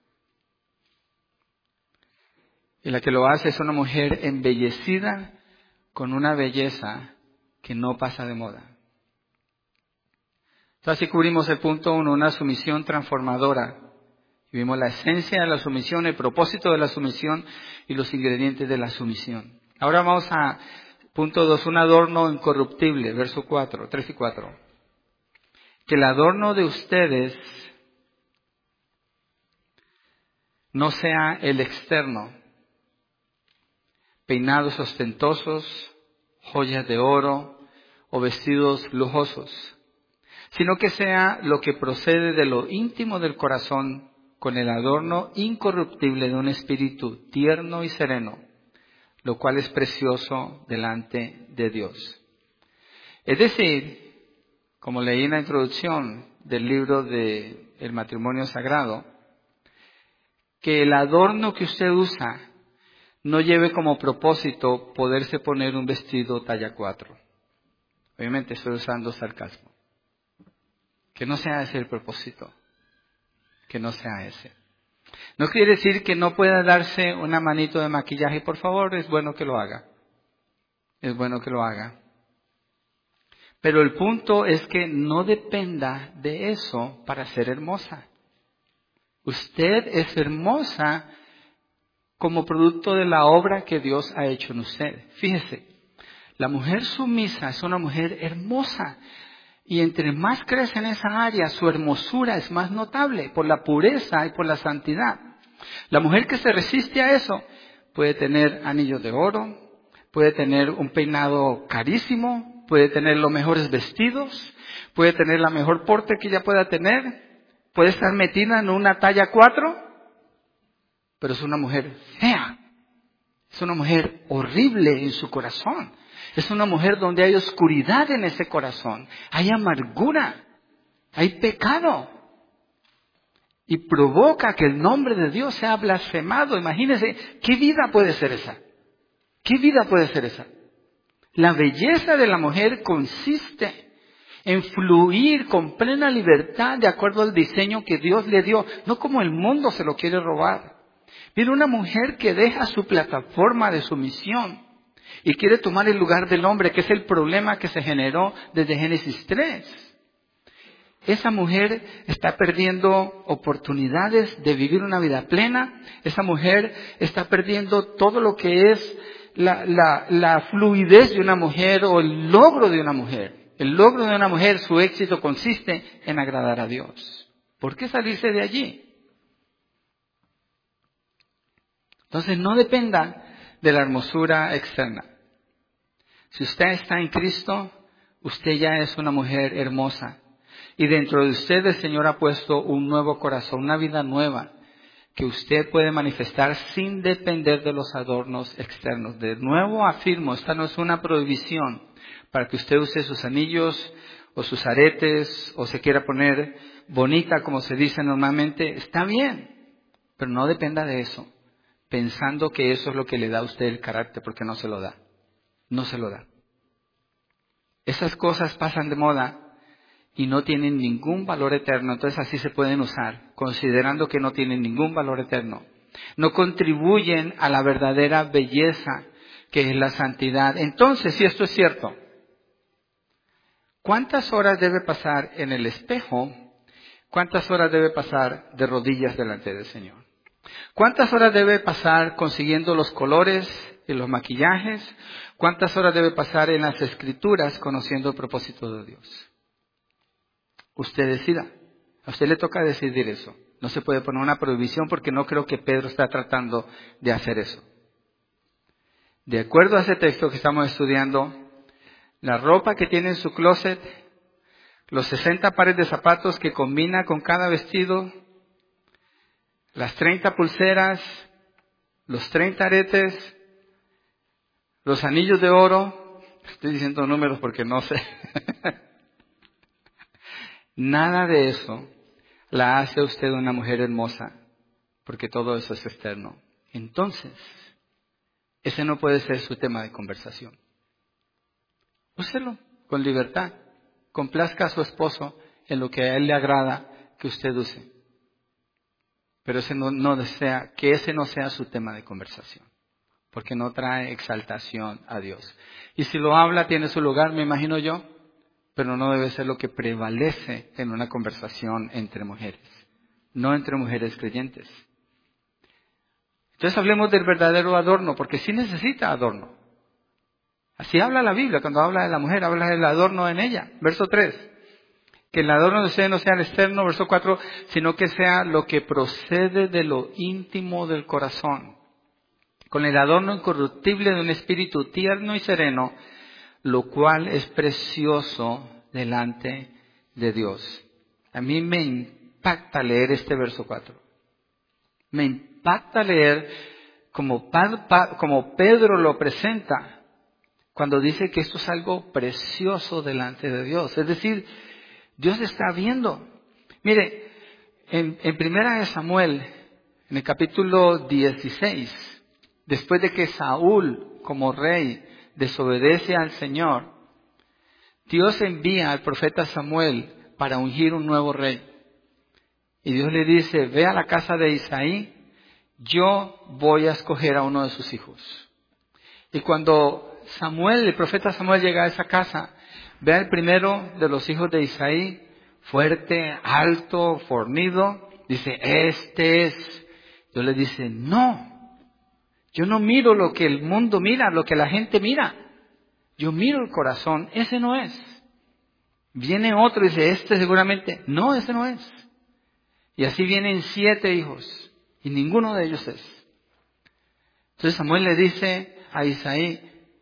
Y la que lo hace es una mujer embellecida con una belleza que no pasa de moda. Entonces así cubrimos el punto uno, una sumisión transformadora. Y vimos la esencia de la sumisión, el propósito de la sumisión y los ingredientes de la sumisión. Ahora vamos a punto dos, un adorno incorruptible, verso cuatro, tres y cuatro. Que el adorno de ustedes no sea el externo, peinados ostentosos, joyas de oro o vestidos lujosos, sino que sea lo que procede de lo íntimo del corazón, con el adorno incorruptible de un espíritu tierno y sereno, lo cual es precioso delante de Dios. Es decir, como leí en la introducción del libro de El matrimonio sagrado, que el adorno que usted usa no lleve como propósito poderse poner un vestido talla cuatro. Obviamente estoy usando sarcasmo. Que no sea ese el propósito. Que no sea ese. No quiere decir que no pueda darse una manito de maquillaje. Por favor, es bueno que lo haga. Es bueno que lo haga. Pero el punto es que no dependa de eso para ser hermosa. Usted es hermosa como producto de la obra que Dios ha hecho en usted. Fíjese, la mujer sumisa es una mujer hermosa. Y entre más crece en esa área, su hermosura es más notable por la pureza y por la santidad. La mujer que se resiste a eso puede tener anillos de oro, puede tener un peinado carísimo, puede tener los mejores vestidos, puede tener la mejor porte que ella pueda tener, puede estar metida en una talla cuatro, pero es una mujer fea, es una mujer horrible en su corazón, es una mujer donde hay oscuridad en ese corazón, hay amargura, hay pecado. Y provoca que el nombre de Dios sea blasfemado. Imagínense, ¿qué vida puede ser esa? ¿Qué vida puede ser esa? La belleza de la mujer consiste en fluir con plena libertad de acuerdo al diseño que Dios le dio, no como el mundo se lo quiere robar. Mira, una mujer que deja su plataforma de sumisión y quiere tomar el lugar del hombre, que es el problema que se generó desde Génesis tres. Esa mujer está perdiendo oportunidades de vivir una vida plena. Esa mujer está perdiendo todo lo que es la, la, la fluidez de una mujer o el logro de una mujer. El logro de una mujer, su éxito consiste en agradar a Dios. ¿Por qué salirse de allí? Entonces no dependa de la hermosura externa. Si usted está en Cristo, usted ya es una mujer hermosa. Y dentro de usted el Señor ha puesto un nuevo corazón, una vida nueva, que usted puede manifestar sin depender de los adornos externos. De nuevo afirmo, esta no es una prohibición para que usted use sus anillos o sus aretes o se quiera poner bonita como se dice normalmente. Está bien, pero no dependa de eso, pensando que eso es lo que le da a usted el carácter, porque no se lo da. No se lo da. Esas cosas pasan de moda y no tienen ningún valor eterno, entonces así se pueden usar, considerando que no tienen ningún valor eterno. No contribuyen a la verdadera belleza que es la santidad. Entonces, si esto es cierto, ¿cuántas horas debe pasar en el espejo? ¿Cuántas horas debe pasar de rodillas delante del Señor? ¿Cuántas horas debe pasar consiguiendo los colores y los maquillajes? ¿Cuántas horas debe pasar en las escrituras conociendo el propósito de Dios? Usted decida. A usted le toca decidir eso. No se puede poner una prohibición porque no creo que Pedro está tratando de hacer eso. De acuerdo a ese texto que estamos estudiando, la ropa que tiene en su closet, los sesenta pares de zapatos que combina con cada vestido, las treinta pulseras, los treinta aretes, los anillos de oro, estoy diciendo números porque no sé. Nada de eso la hace a usted una mujer hermosa, porque todo eso es externo. Entonces, ese no puede ser su tema de conversación. Úselo con libertad. Complazca a su esposo en lo que a él le agrada que usted use. Pero ese no, no desea, que ese no sea su tema de conversación, porque no trae exaltación a Dios. Y si lo habla, tiene su lugar, me imagino yo, pero no debe ser lo que prevalece en una conversación entre mujeres, no entre mujeres creyentes. Entonces hablemos del verdadero adorno, porque sí necesita adorno. Así habla la Biblia, cuando habla de la mujer, habla del adorno en ella. Verso tres, que el adorno de usted no sea el externo, verso cuatro, sino que sea lo que procede de lo íntimo del corazón, con el adorno incorruptible de un espíritu tierno y sereno, lo cual es precioso delante de Dios. A mí me impacta leer este verso cuatro. Me impacta leer como, como Pedro lo presenta cuando dice que esto es algo precioso delante de Dios. Es decir, Dios está viendo. Mire, en, en Primera de Samuel, en el capítulo dieciséis, después de que Saúl, como rey, desobedece al Señor, Dios envía al profeta Samuel para ungir un nuevo rey. Y Dios le dice, ve a la casa de Isaí, yo voy a escoger a uno de sus hijos. Y cuando Samuel, el profeta Samuel llega a esa casa, ve al primero de los hijos de Isaí, fuerte, alto, fornido, dice, este es. Dios le dice, no. Yo no miro lo que el mundo mira, lo que la gente mira. Yo miro el corazón, ese no es. Viene otro y dice, este seguramente, no, ese no es. Y así vienen siete hijos y ninguno de ellos es. Entonces Samuel le dice a Isaí,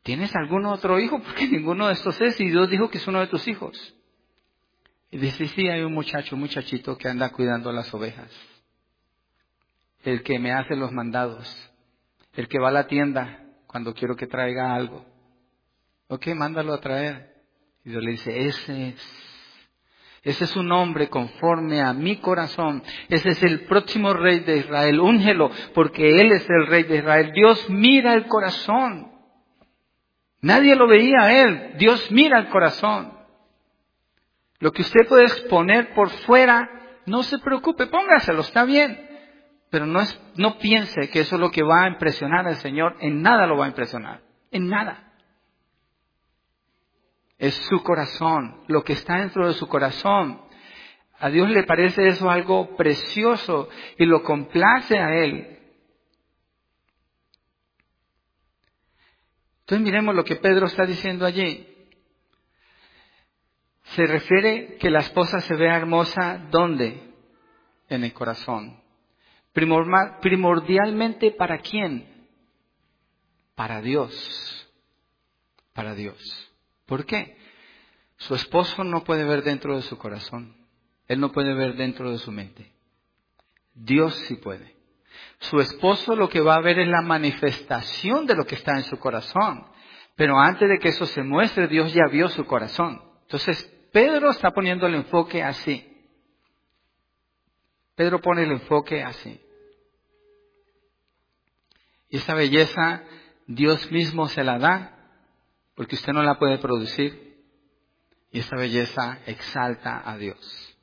¿tienes algún otro hijo? Porque ninguno de estos es, y Dios dijo que es uno de tus hijos. Y dice, sí, hay un muchacho, un muchachito que anda cuidando las ovejas. El que me hace los mandados. El que va a la tienda cuando quiero que traiga algo. Ok, mándalo a traer. Y Dios le dice, ese es. Ese es un hombre conforme a mi corazón. Ese es el próximo rey de Israel. Úngelo, porque Él es el rey de Israel. Dios mira el corazón. Nadie lo veía a Él. Dios mira el corazón. Lo que usted puede exponer por fuera, no se preocupe, póngaselo, está bien. Pero no, es, no piense que eso es lo que va a impresionar al Señor. En nada lo va a impresionar. En nada. Es su corazón, lo que está dentro de su corazón. A Dios le parece eso algo precioso y lo complace a Él. Entonces miremos lo que Pedro está diciendo allí. Se refiere que la esposa se vea hermosa, ¿dónde? En el corazón. Primordialmente, ¿para quién? Para Dios. Para Dios. ¿Por qué? Su esposo no puede ver dentro de su corazón. Él no puede ver dentro de su mente. Dios sí puede. Su esposo lo que va a ver es la manifestación de lo que está en su corazón. Pero antes de que eso se muestre, Dios ya vio su corazón. Entonces, Pedro está poniendo el enfoque así. Pedro pone el enfoque así. Y esa belleza Dios mismo se la da, porque usted no la puede producir. Y esa belleza exalta a Dios.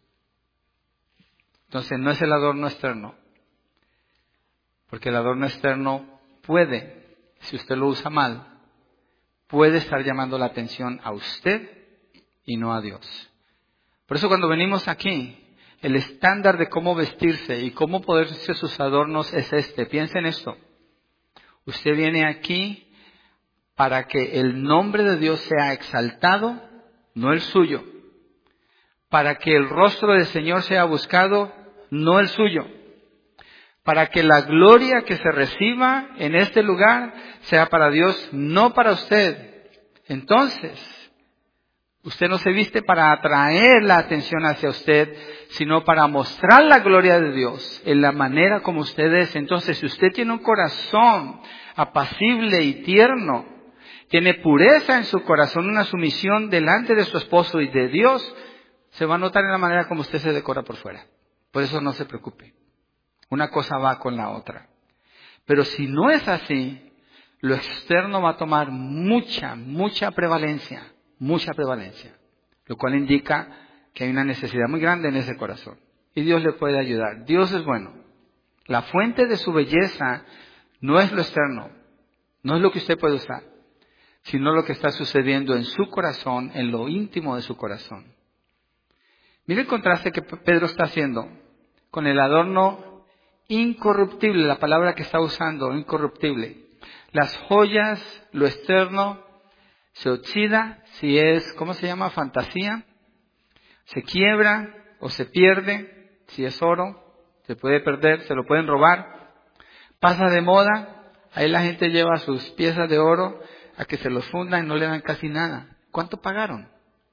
Entonces no es el adorno externo. Porque el adorno externo puede, si usted lo usa mal, puede estar llamando la atención a usted y no a Dios. Por eso cuando venimos aquí, el estándar de cómo vestirse y cómo ponerse sus adornos es este. Piensa en esto. Usted viene aquí para que el nombre de Dios sea exaltado, no el suyo. Para que el rostro del Señor sea buscado, no el suyo. Para que la gloria que se reciba en este lugar sea para Dios, no para usted. Entonces, usted no se viste para atraer la atención hacia usted, sino para mostrar la gloria de Dios en la manera como usted es. Entonces, si usted tiene un corazón apacible y tierno, tiene pureza en su corazón, una sumisión delante de su esposo y de Dios, se va a notar en la manera como usted se decora por fuera. Por eso no se preocupe. Una cosa va con la otra. Pero si no es así, lo externo va a tomar mucha, mucha prevalencia. Mucha prevalencia. Lo cual indica que hay una necesidad muy grande en ese corazón. Y Dios le puede ayudar. Dios es bueno. La fuente de su belleza no es lo externo. No es lo que usted puede usar. Sino lo que está sucediendo en su corazón, en lo íntimo de su corazón. Mire el contraste que Pedro está haciendo con el adorno incorruptible, la palabra que está usando, incorruptible. Las joyas, lo externo, se oxida, si es, ¿cómo se llama? Fantasía. Se quiebra o se pierde, si es oro, se puede perder, se lo pueden robar. Pasa de moda, ahí la gente lleva sus piezas de oro a que se los fundan y no le dan casi nada. ¿Cuánto pagaron?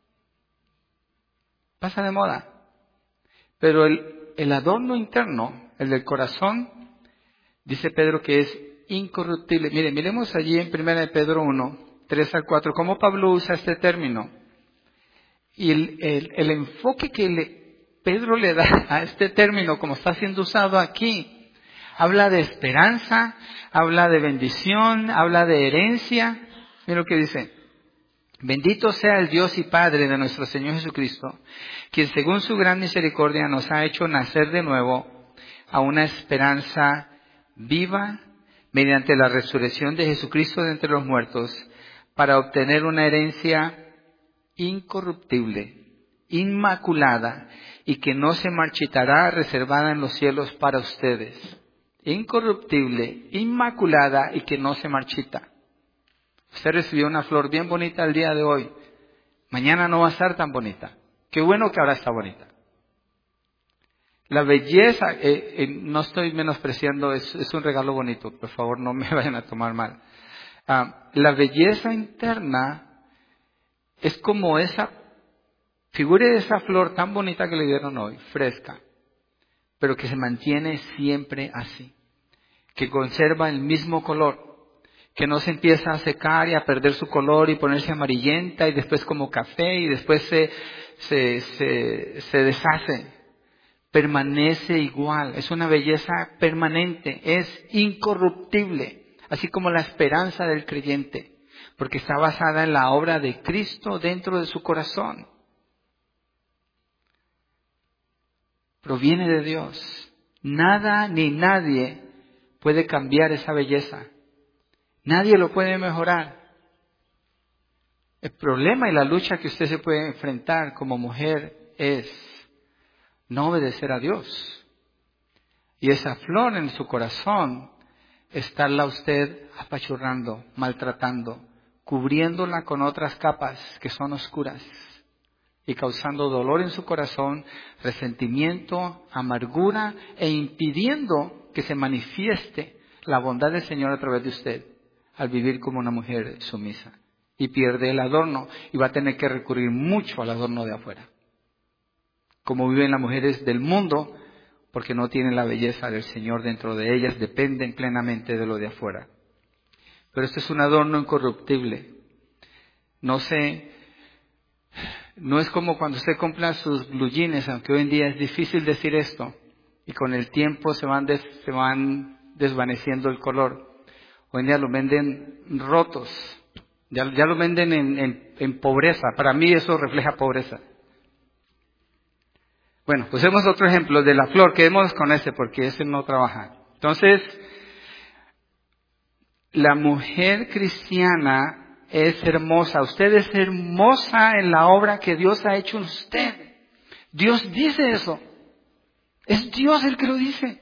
Pasa de moda. Pero el, el adorno interno, el del corazón, dice Pedro que es incorruptible. Mire, miremos allí en primera de Pedro uno, tres al cuatro, cómo Pablo usa este término. Y el, el, el enfoque que le, Pedro le da a este término, como está siendo usado aquí, habla de esperanza, habla de bendición, habla de herencia. Mira lo que dice. Bendito sea el Dios y Padre de nuestro Señor Jesucristo, quien según su gran misericordia nos ha hecho nacer de nuevo a una esperanza viva mediante la resurrección de Jesucristo de entre los muertos, para obtener una herencia incorruptible, inmaculada y que no se marchitará, reservada en los cielos para ustedes. Incorruptible, inmaculada y que no se marchita. Usted recibió una flor bien bonita el día de hoy. Mañana no va a estar tan bonita. Qué bueno que ahora está bonita. La belleza, eh, eh, no estoy menospreciando, es, es un regalo bonito. Por favor, no me vayan a tomar mal. Ah, la belleza interna es como esa, figure de esa flor tan bonita que le dieron hoy, fresca, pero que se mantiene siempre así, que conserva el mismo color, que no se empieza a secar y a perder su color y ponerse amarillenta y después como café y después se, se, se, se deshace. Permanece igual, es una belleza permanente, es incorruptible, así como la esperanza del creyente, porque está basada en la obra de Cristo dentro de su corazón. Proviene de Dios. Nada ni nadie puede cambiar esa belleza. Nadie lo puede mejorar. El problema y la lucha que usted se puede enfrentar como mujer es no obedecer a Dios. Y esa flor en su corazón, estarla usted apachurrando, maltratando, cubriéndola con otras capas que son oscuras y causando dolor en su corazón, resentimiento, amargura e impidiendo que se manifieste la bondad del Señor a través de usted al vivir como una mujer sumisa. Y pierde el adorno y va a tener que recurrir mucho al adorno de afuera. Como viven las mujeres del mundo, porque no tienen la belleza del Señor dentro de ellas, dependen plenamente de lo de afuera. Pero esto es un adorno incorruptible. No sé, no es como cuando usted compra sus blue jeans, aunque hoy en día es difícil decir esto, y con el tiempo se van, des, se van desvaneciendo el color. Hoy en día lo venden rotos, ya, ya lo venden en, en, en pobreza. Para mí eso refleja pobreza. Bueno, pues vemos otro ejemplo de la flor. Quedémonos con ese porque ese no trabaja. Entonces, la mujer cristiana es hermosa. Usted es hermosa en la obra que Dios ha hecho en usted. Dios dice eso. Es Dios el que lo dice.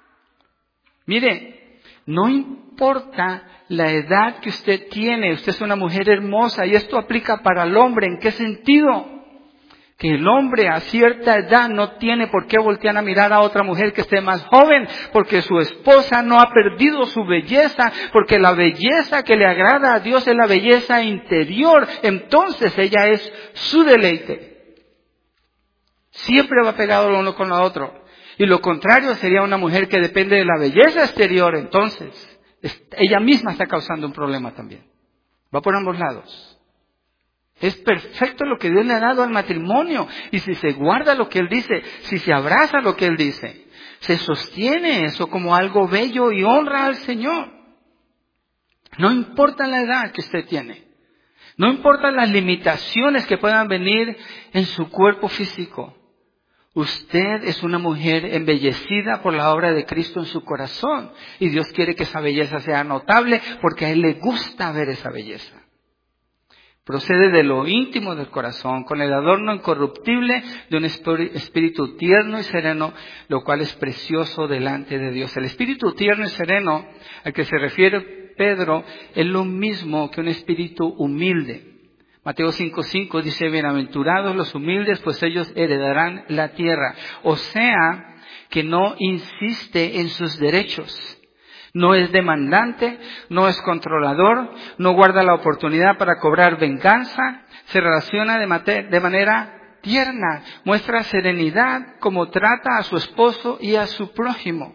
Mire, no importa la edad que usted tiene. Usted es una mujer hermosa y esto aplica para el hombre. ¿En qué sentido? Que el hombre a cierta edad no tiene por qué voltear a mirar a otra mujer que esté más joven, porque su esposa no ha perdido su belleza, porque la belleza que le agrada a Dios es la belleza interior. Entonces ella es su deleite. Siempre va pegado lo uno con lo otro. Y lo contrario sería una mujer que depende de la belleza exterior. Entonces ella misma está causando un problema también. Va por ambos lados. Es perfecto lo que Dios le ha dado al matrimonio. Y si se guarda lo que Él dice, si se abraza lo que Él dice, se sostiene eso como algo bello y honra al Señor. No importa la edad que usted tiene. No importa las limitaciones que puedan venir en su cuerpo físico. Usted es una mujer embellecida por la obra de Cristo en su corazón. Y Dios quiere que esa belleza sea notable porque a Él le gusta ver esa belleza. Procede de lo íntimo del corazón, con el adorno incorruptible de un espíritu tierno y sereno, lo cual es precioso delante de Dios. El espíritu tierno y sereno al que se refiere Pedro es lo mismo que un espíritu humilde. Mateo cinco cinco dice, bienaventurados los humildes, pues ellos heredarán la tierra. O sea, que no insiste en sus derechos. No es demandante, no es controlador, no guarda la oportunidad para cobrar venganza, se relaciona de, mate- de manera tierna, muestra serenidad como trata a su esposo y a su prójimo.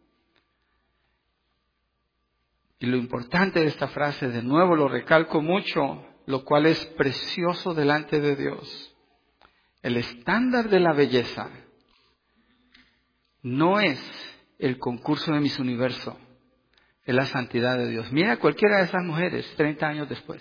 Y lo importante de esta frase, de nuevo lo recalco mucho, lo cual es precioso delante de Dios. El estándar de la belleza no es el concurso de Miss Universo. Es la santidad de Dios. Mira a cualquiera de esas mujeres treinta años después.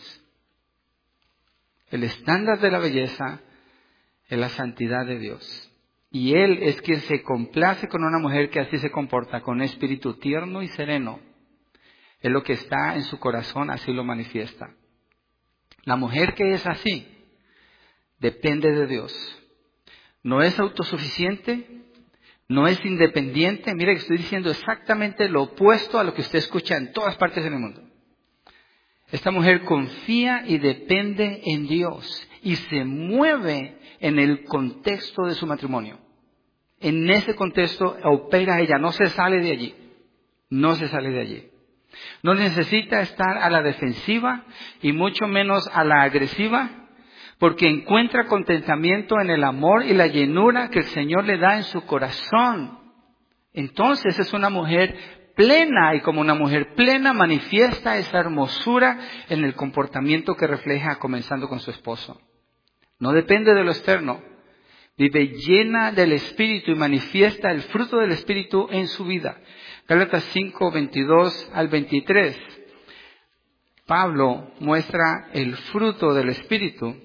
El estándar de la belleza es la santidad de Dios. Y Él es quien se complace con una mujer que así se comporta, con espíritu tierno y sereno. Es lo que está en su corazón, así lo manifiesta. La mujer que es así, depende de Dios. No es autosuficiente. No es independiente. Mire que estoy diciendo exactamente lo opuesto a lo que usted escucha en todas partes del mundo. Esta mujer confía y depende en Dios y se mueve en el contexto de su matrimonio. En ese contexto opera ella, no se sale de allí. No se sale de allí. No necesita estar a la defensiva y mucho menos a la agresiva, porque encuentra contentamiento en el amor y la llenura que el Señor le da en su corazón. Entonces es una mujer plena, y como una mujer plena manifiesta esa hermosura en el comportamiento que refleja, comenzando con su esposo. No depende de lo externo. Vive llena del Espíritu y manifiesta el fruto del Espíritu en su vida. Gálatas cinco, veintidós al veintitrés. Pablo muestra el fruto del Espíritu.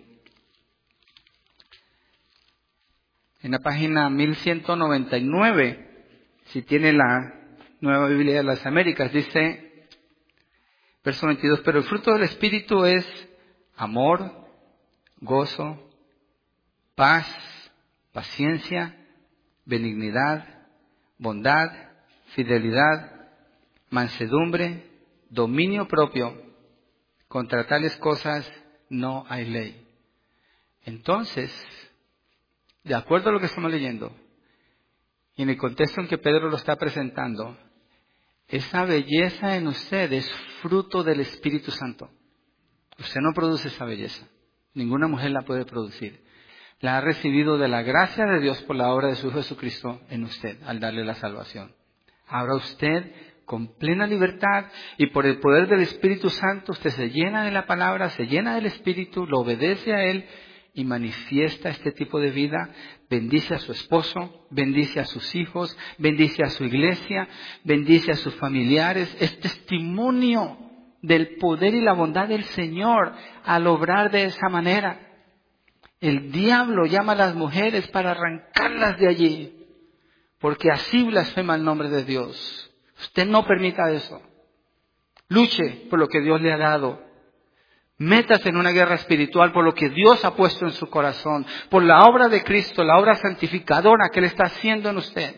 En la página mil ciento noventa y nueve, si tiene la Nueva Biblia de las Américas, dice, verso veintidós, pero el fruto del Espíritu es amor, gozo, paz, paciencia, benignidad, bondad, fidelidad, mansedumbre, dominio propio. Contra tales cosas no hay ley. Entonces, de acuerdo a lo que estamos leyendo, y en el contexto en que Pedro lo está presentando, esa belleza en usted es fruto del Espíritu Santo. Usted no produce esa belleza. Ninguna mujer la puede producir. La ha recibido de la gracia de Dios por la obra de su Hijo Jesucristo en usted, al darle la salvación. Ahora usted, con plena libertad y por el poder del Espíritu Santo, usted se llena de la palabra, se llena del Espíritu, lo obedece a Él y manifiesta este tipo de vida. Bendice a su esposo, bendice a sus hijos, bendice a su iglesia, bendice a sus familiares. Es testimonio del poder y la bondad del Señor al obrar de esa manera. El diablo llama a las mujeres para arrancarlas de allí, porque así blasfema el nombre de Dios. Usted no permita eso. Luche por lo que Dios le ha dado. Métase en una guerra espiritual por lo que Dios ha puesto en su corazón, por la obra de Cristo, la obra santificadora que Él está haciendo en usted.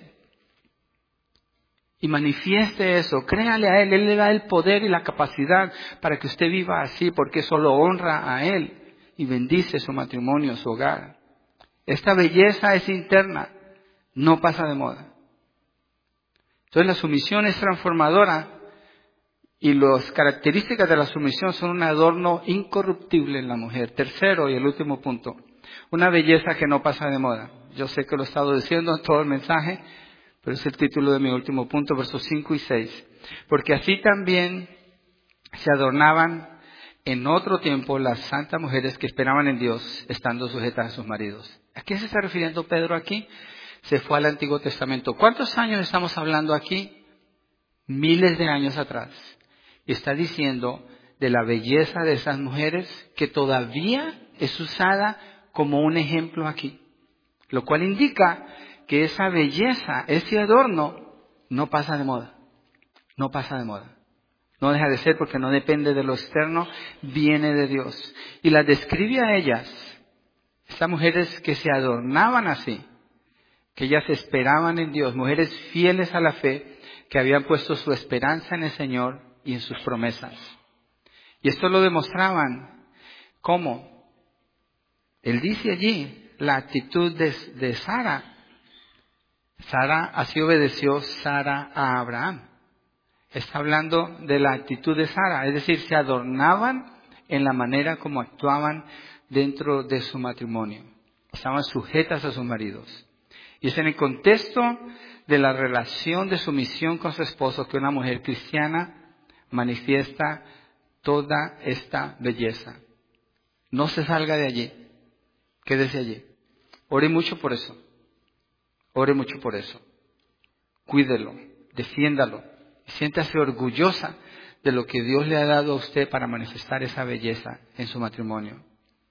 Y manifieste eso, créale a Él, Él le da el poder y la capacidad para que usted viva así, porque eso lo honra a Él y bendice su matrimonio, su hogar. Esta belleza es interna, no pasa de moda. Entonces la sumisión es transformadora. Y las características de la sumisión son un adorno incorruptible en la mujer. Tercero y el último punto, una belleza que no pasa de moda. Yo sé que lo he estado diciendo en todo el mensaje, pero es el título de mi último punto, versos cinco y seis. Porque así también se adornaban en otro tiempo las santas mujeres que esperaban en Dios, estando sujetas a sus maridos. ¿A qué se está refiriendo Pedro aquí? Se fue al Antiguo Testamento. ¿Cuántos años estamos hablando aquí? Miles de años atrás. Y está diciendo de la belleza de esas mujeres que todavía es usada como un ejemplo aquí. Lo cual indica que esa belleza, ese adorno, no pasa de moda. No pasa de moda. No deja de ser porque no depende de lo externo, viene de Dios. Y las describe a ellas, estas mujeres que se adornaban así, que ellas esperaban en Dios, mujeres fieles a la fe, que habían puesto su esperanza en el Señor y en sus promesas. Y esto lo demostraban. ¿Cómo? Él dice allí la actitud de, de Sara. Sara, así obedeció Sara a Abraham. Está hablando de la actitud de Sara, es decir, se adornaban en la manera como actuaban dentro de su matrimonio. Estaban sujetas a sus maridos. Y es en el contexto de la relación de sumisión con su esposo que una mujer cristiana manifiesta toda esta belleza. No se salga de allí. Quédese allí. Ore mucho por eso. Ore mucho por eso. Cuídelo. Defiéndalo. Siéntase orgullosa de lo que Dios le ha dado a usted para manifestar esa belleza en su matrimonio.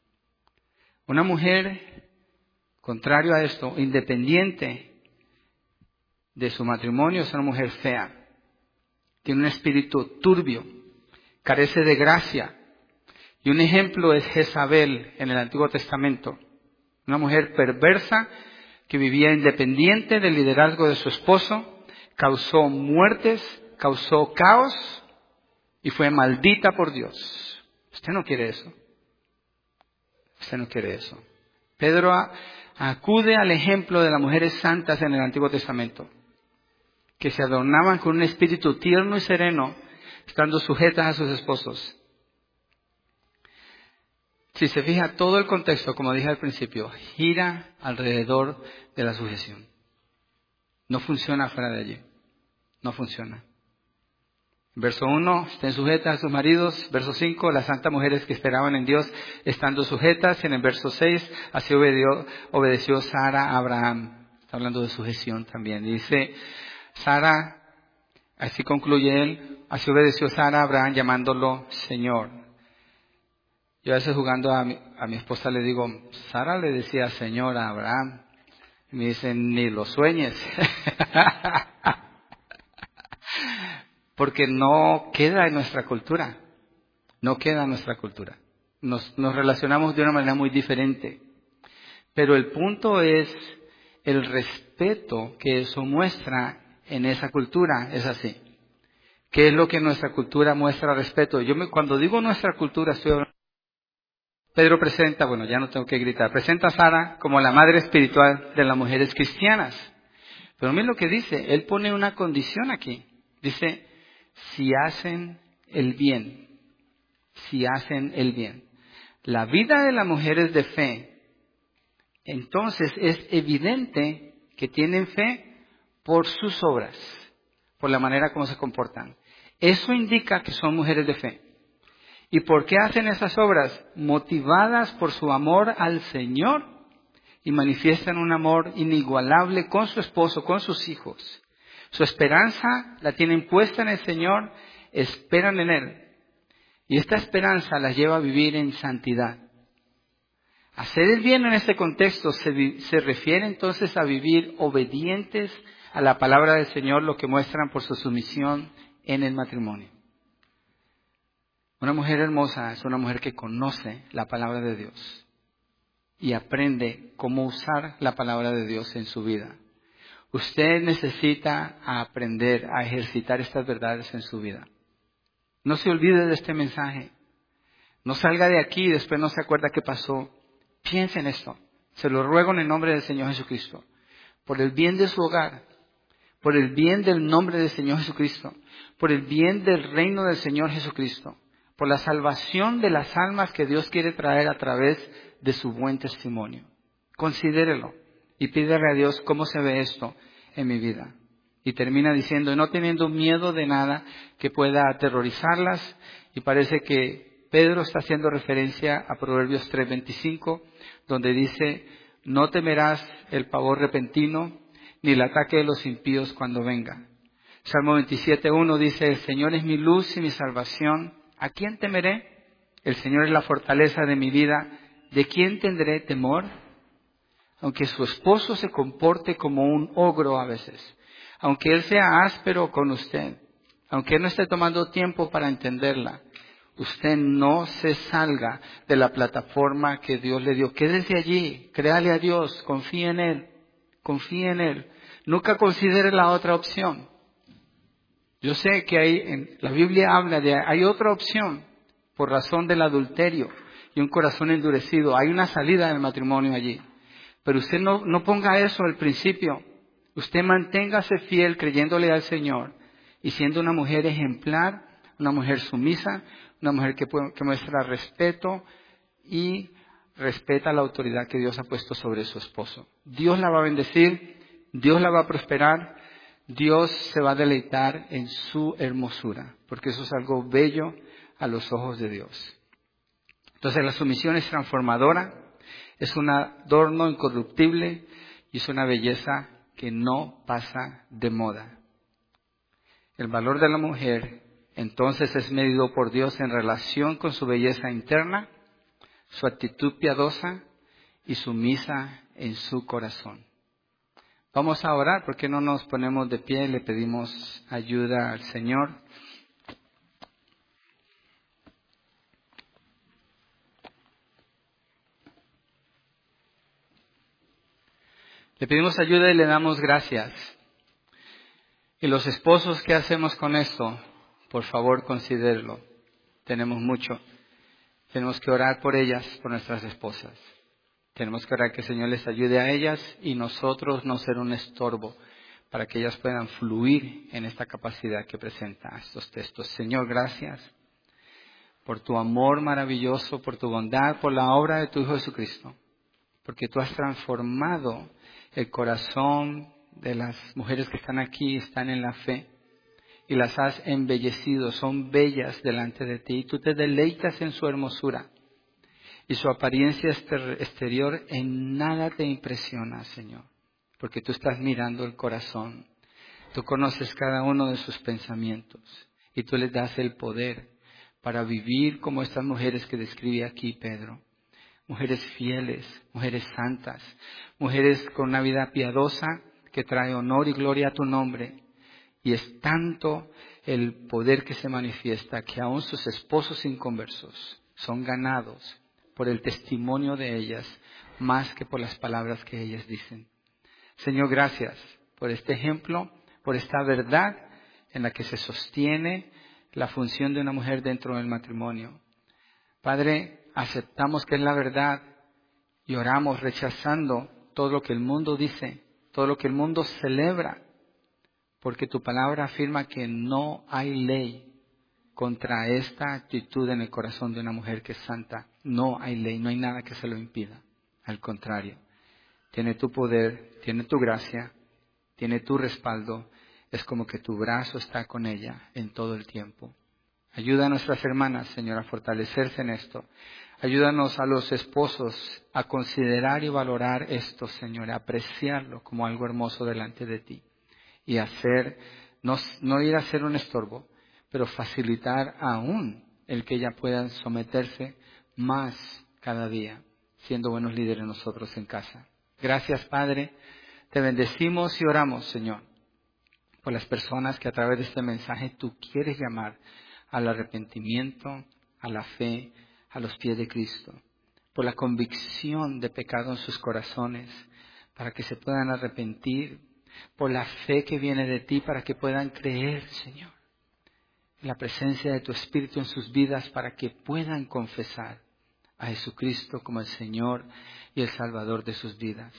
Una mujer, contrario a esto, independiente de su matrimonio, es una mujer fea. Tiene un espíritu turbio, carece de gracia. Y un ejemplo es Jezabel en el Antiguo Testamento. Una mujer perversa que vivía independiente del liderazgo de su esposo, causó muertes, causó caos y fue maldita por Dios. Usted no quiere eso. Usted no quiere eso. Pedro acude al ejemplo de las mujeres santas en el Antiguo Testamento, que se adornaban con un espíritu tierno y sereno, estando sujetas a sus esposos. Si se fija, todo el contexto, como dije al principio, gira alrededor de la sujeción. No funciona fuera de allí. No funciona. Verso uno, estén sujetas a sus maridos. Verso cinco, las santas mujeres que esperaban en Dios estando sujetas. Y en el verso seis, así obedeció, obedeció Sara a Abraham. Está hablando de sujeción también. Dice, Sara, así concluye él, así obedeció Sara a Abraham llamándolo Señor. Yo a veces jugando a mi, a mi esposa le digo, Sara le decía Señor a Abraham. Y me dicen, ni lo sueñes. Porque no queda en nuestra cultura. No queda en nuestra cultura. Nos, nos relacionamos de una manera muy diferente. Pero el punto es el respeto que eso muestra en esa cultura. Es así. ¿Qué es lo que nuestra cultura muestra respeto? Yo me, cuando digo nuestra cultura estoy hablando. Pedro presenta, bueno, ya no tengo que gritar, presenta a Sara como la madre espiritual de las mujeres cristianas. Pero miren lo que dice, él pone una condición aquí. Dice, si hacen el bien, si hacen el bien. La vida de las mujeres de fe, entonces es evidente que tienen fe por sus obras, por la manera como se comportan. Eso indica que son mujeres de fe. ¿Y por qué hacen esas obras? Motivadas por su amor al Señor y manifiestan un amor inigualable con su esposo, con sus hijos. Su esperanza la tienen puesta en el Señor, esperan en Él. Y esta esperanza las lleva a vivir en santidad. Hacer el bien en este contexto se, se refiere entonces a vivir obedientes a la palabra del Señor, lo que muestran por su sumisión en el matrimonio. Una mujer hermosa es una mujer que conoce la palabra de Dios y aprende cómo usar la palabra de Dios en su vida. Usted necesita aprender a ejercitar estas verdades en su vida. No se olvide de este mensaje. No salga de aquí y después no se acuerda qué pasó. Piense en esto. Se lo ruego en el nombre del Señor Jesucristo. Por el bien de su hogar. Por el bien del nombre del Señor Jesucristo. Por el bien del reino del Señor Jesucristo. Por la salvación de las almas que Dios quiere traer a través de su buen testimonio. Considérelo. Y pídele a Dios cómo se ve esto en mi vida. Y termina diciendo, no teniendo miedo de nada que pueda aterrorizarlas. Y parece que Pedro está haciendo referencia a Proverbios tres veinticinco, donde dice, no temerás el pavor repentino, ni el ataque de los impíos cuando venga. Salmo veintisiete uno dice, el Señor es mi luz y mi salvación. ¿A quién temeré? El Señor es la fortaleza de mi vida. ¿De quién tendré temor? Aunque su esposo se comporte como un ogro a veces, aunque él sea áspero con usted, aunque él no esté tomando tiempo para entenderla, usted no se salga de la plataforma que Dios le dio. Quédese allí, créale a Dios, confíe en Él, confíe en Él. Nunca considere la otra opción. Yo sé que hay, en la Biblia habla de, hay otra opción por razón del adulterio y un corazón endurecido. Hay una salida del matrimonio allí. Pero usted no, no ponga eso al principio. Usted manténgase fiel creyéndole al Señor y siendo una mujer ejemplar, una mujer sumisa, una mujer que, que muestra respeto y respeta la autoridad que Dios ha puesto sobre su esposo. Dios la va a bendecir, Dios la va a prosperar, Dios se va a deleitar en su hermosura, porque eso es algo bello a los ojos de Dios. Entonces la sumisión es transformadora. Es un adorno incorruptible y es una belleza que no pasa de moda. El valor de la mujer entonces es medido por Dios en relación con su belleza interna, su actitud piadosa y sumisa en su corazón. Vamos a orar, ¿por qué no nos ponemos de pie y le pedimos ayuda al Señor? Le pedimos ayuda y le damos gracias. Y los esposos, ¿qué hacemos con esto? Por favor, considérelo. Tenemos mucho. Tenemos que orar por ellas, por nuestras esposas. Tenemos que orar que el Señor les ayude a ellas y nosotros no ser un estorbo para que ellas puedan fluir en esta capacidad que presenta estos textos. Señor, gracias por tu amor maravilloso, por tu bondad, por la obra de tu Hijo Jesucristo, porque tú has transformado el corazón de las mujeres que están aquí, están en la fe, y las has embellecido, son bellas delante de ti, y tú te deleitas en su hermosura, y su apariencia exterior en nada te impresiona, Señor, porque tú estás mirando el corazón, tú conoces cada uno de sus pensamientos, y tú les das el poder para vivir como estas mujeres que describe aquí Pedro. Mujeres fieles, mujeres santas, mujeres con una vida piadosa que trae honor y gloria a tu nombre. Y es tanto el poder que se manifiesta que aún sus esposos inconversos son ganados por el testimonio de ellas más que por las palabras que ellas dicen. Señor, gracias por este ejemplo, por esta verdad en la que se sostiene la función de una mujer dentro del matrimonio. Padre, aceptamos que es la verdad y oramos rechazando todo lo que el mundo dice, todo lo que el mundo celebra, porque tu palabra afirma que no hay ley contra esta actitud en el corazón de una mujer que es santa. No hay ley, no hay nada que se lo impida. Al contrario, tiene tu poder, tiene tu gracia, tiene tu respaldo. Es como que tu brazo está con ella en todo el tiempo. Ayuda a nuestras hermanas, Señor, a fortalecerse en esto. Ayúdanos a los esposos a considerar y valorar esto, Señor, a apreciarlo como algo hermoso delante de ti. Y hacer, no, no ir a ser un estorbo, pero facilitar aún el que ella pueda someterse más cada día, siendo buenos líderes nosotros en casa. Gracias, Padre. Te bendecimos y oramos, Señor, por las personas que a través de este mensaje tú quieres llamar al arrepentimiento, a la fe, a los pies de Cristo, por la convicción de pecado en sus corazones, para que se puedan arrepentir, por la fe que viene de ti, para que puedan creer, Señor, en la presencia de tu Espíritu en sus vidas, para que puedan confesar a Jesucristo como el Señor y el Salvador de sus vidas.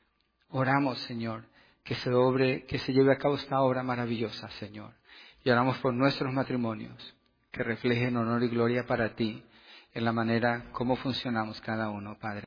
Oramos, Señor, que se obre, que se lleve a cabo esta obra maravillosa, Señor. Y oramos por nuestros matrimonios, que reflejen honor y gloria para ti en la manera como funcionamos cada uno, Padre.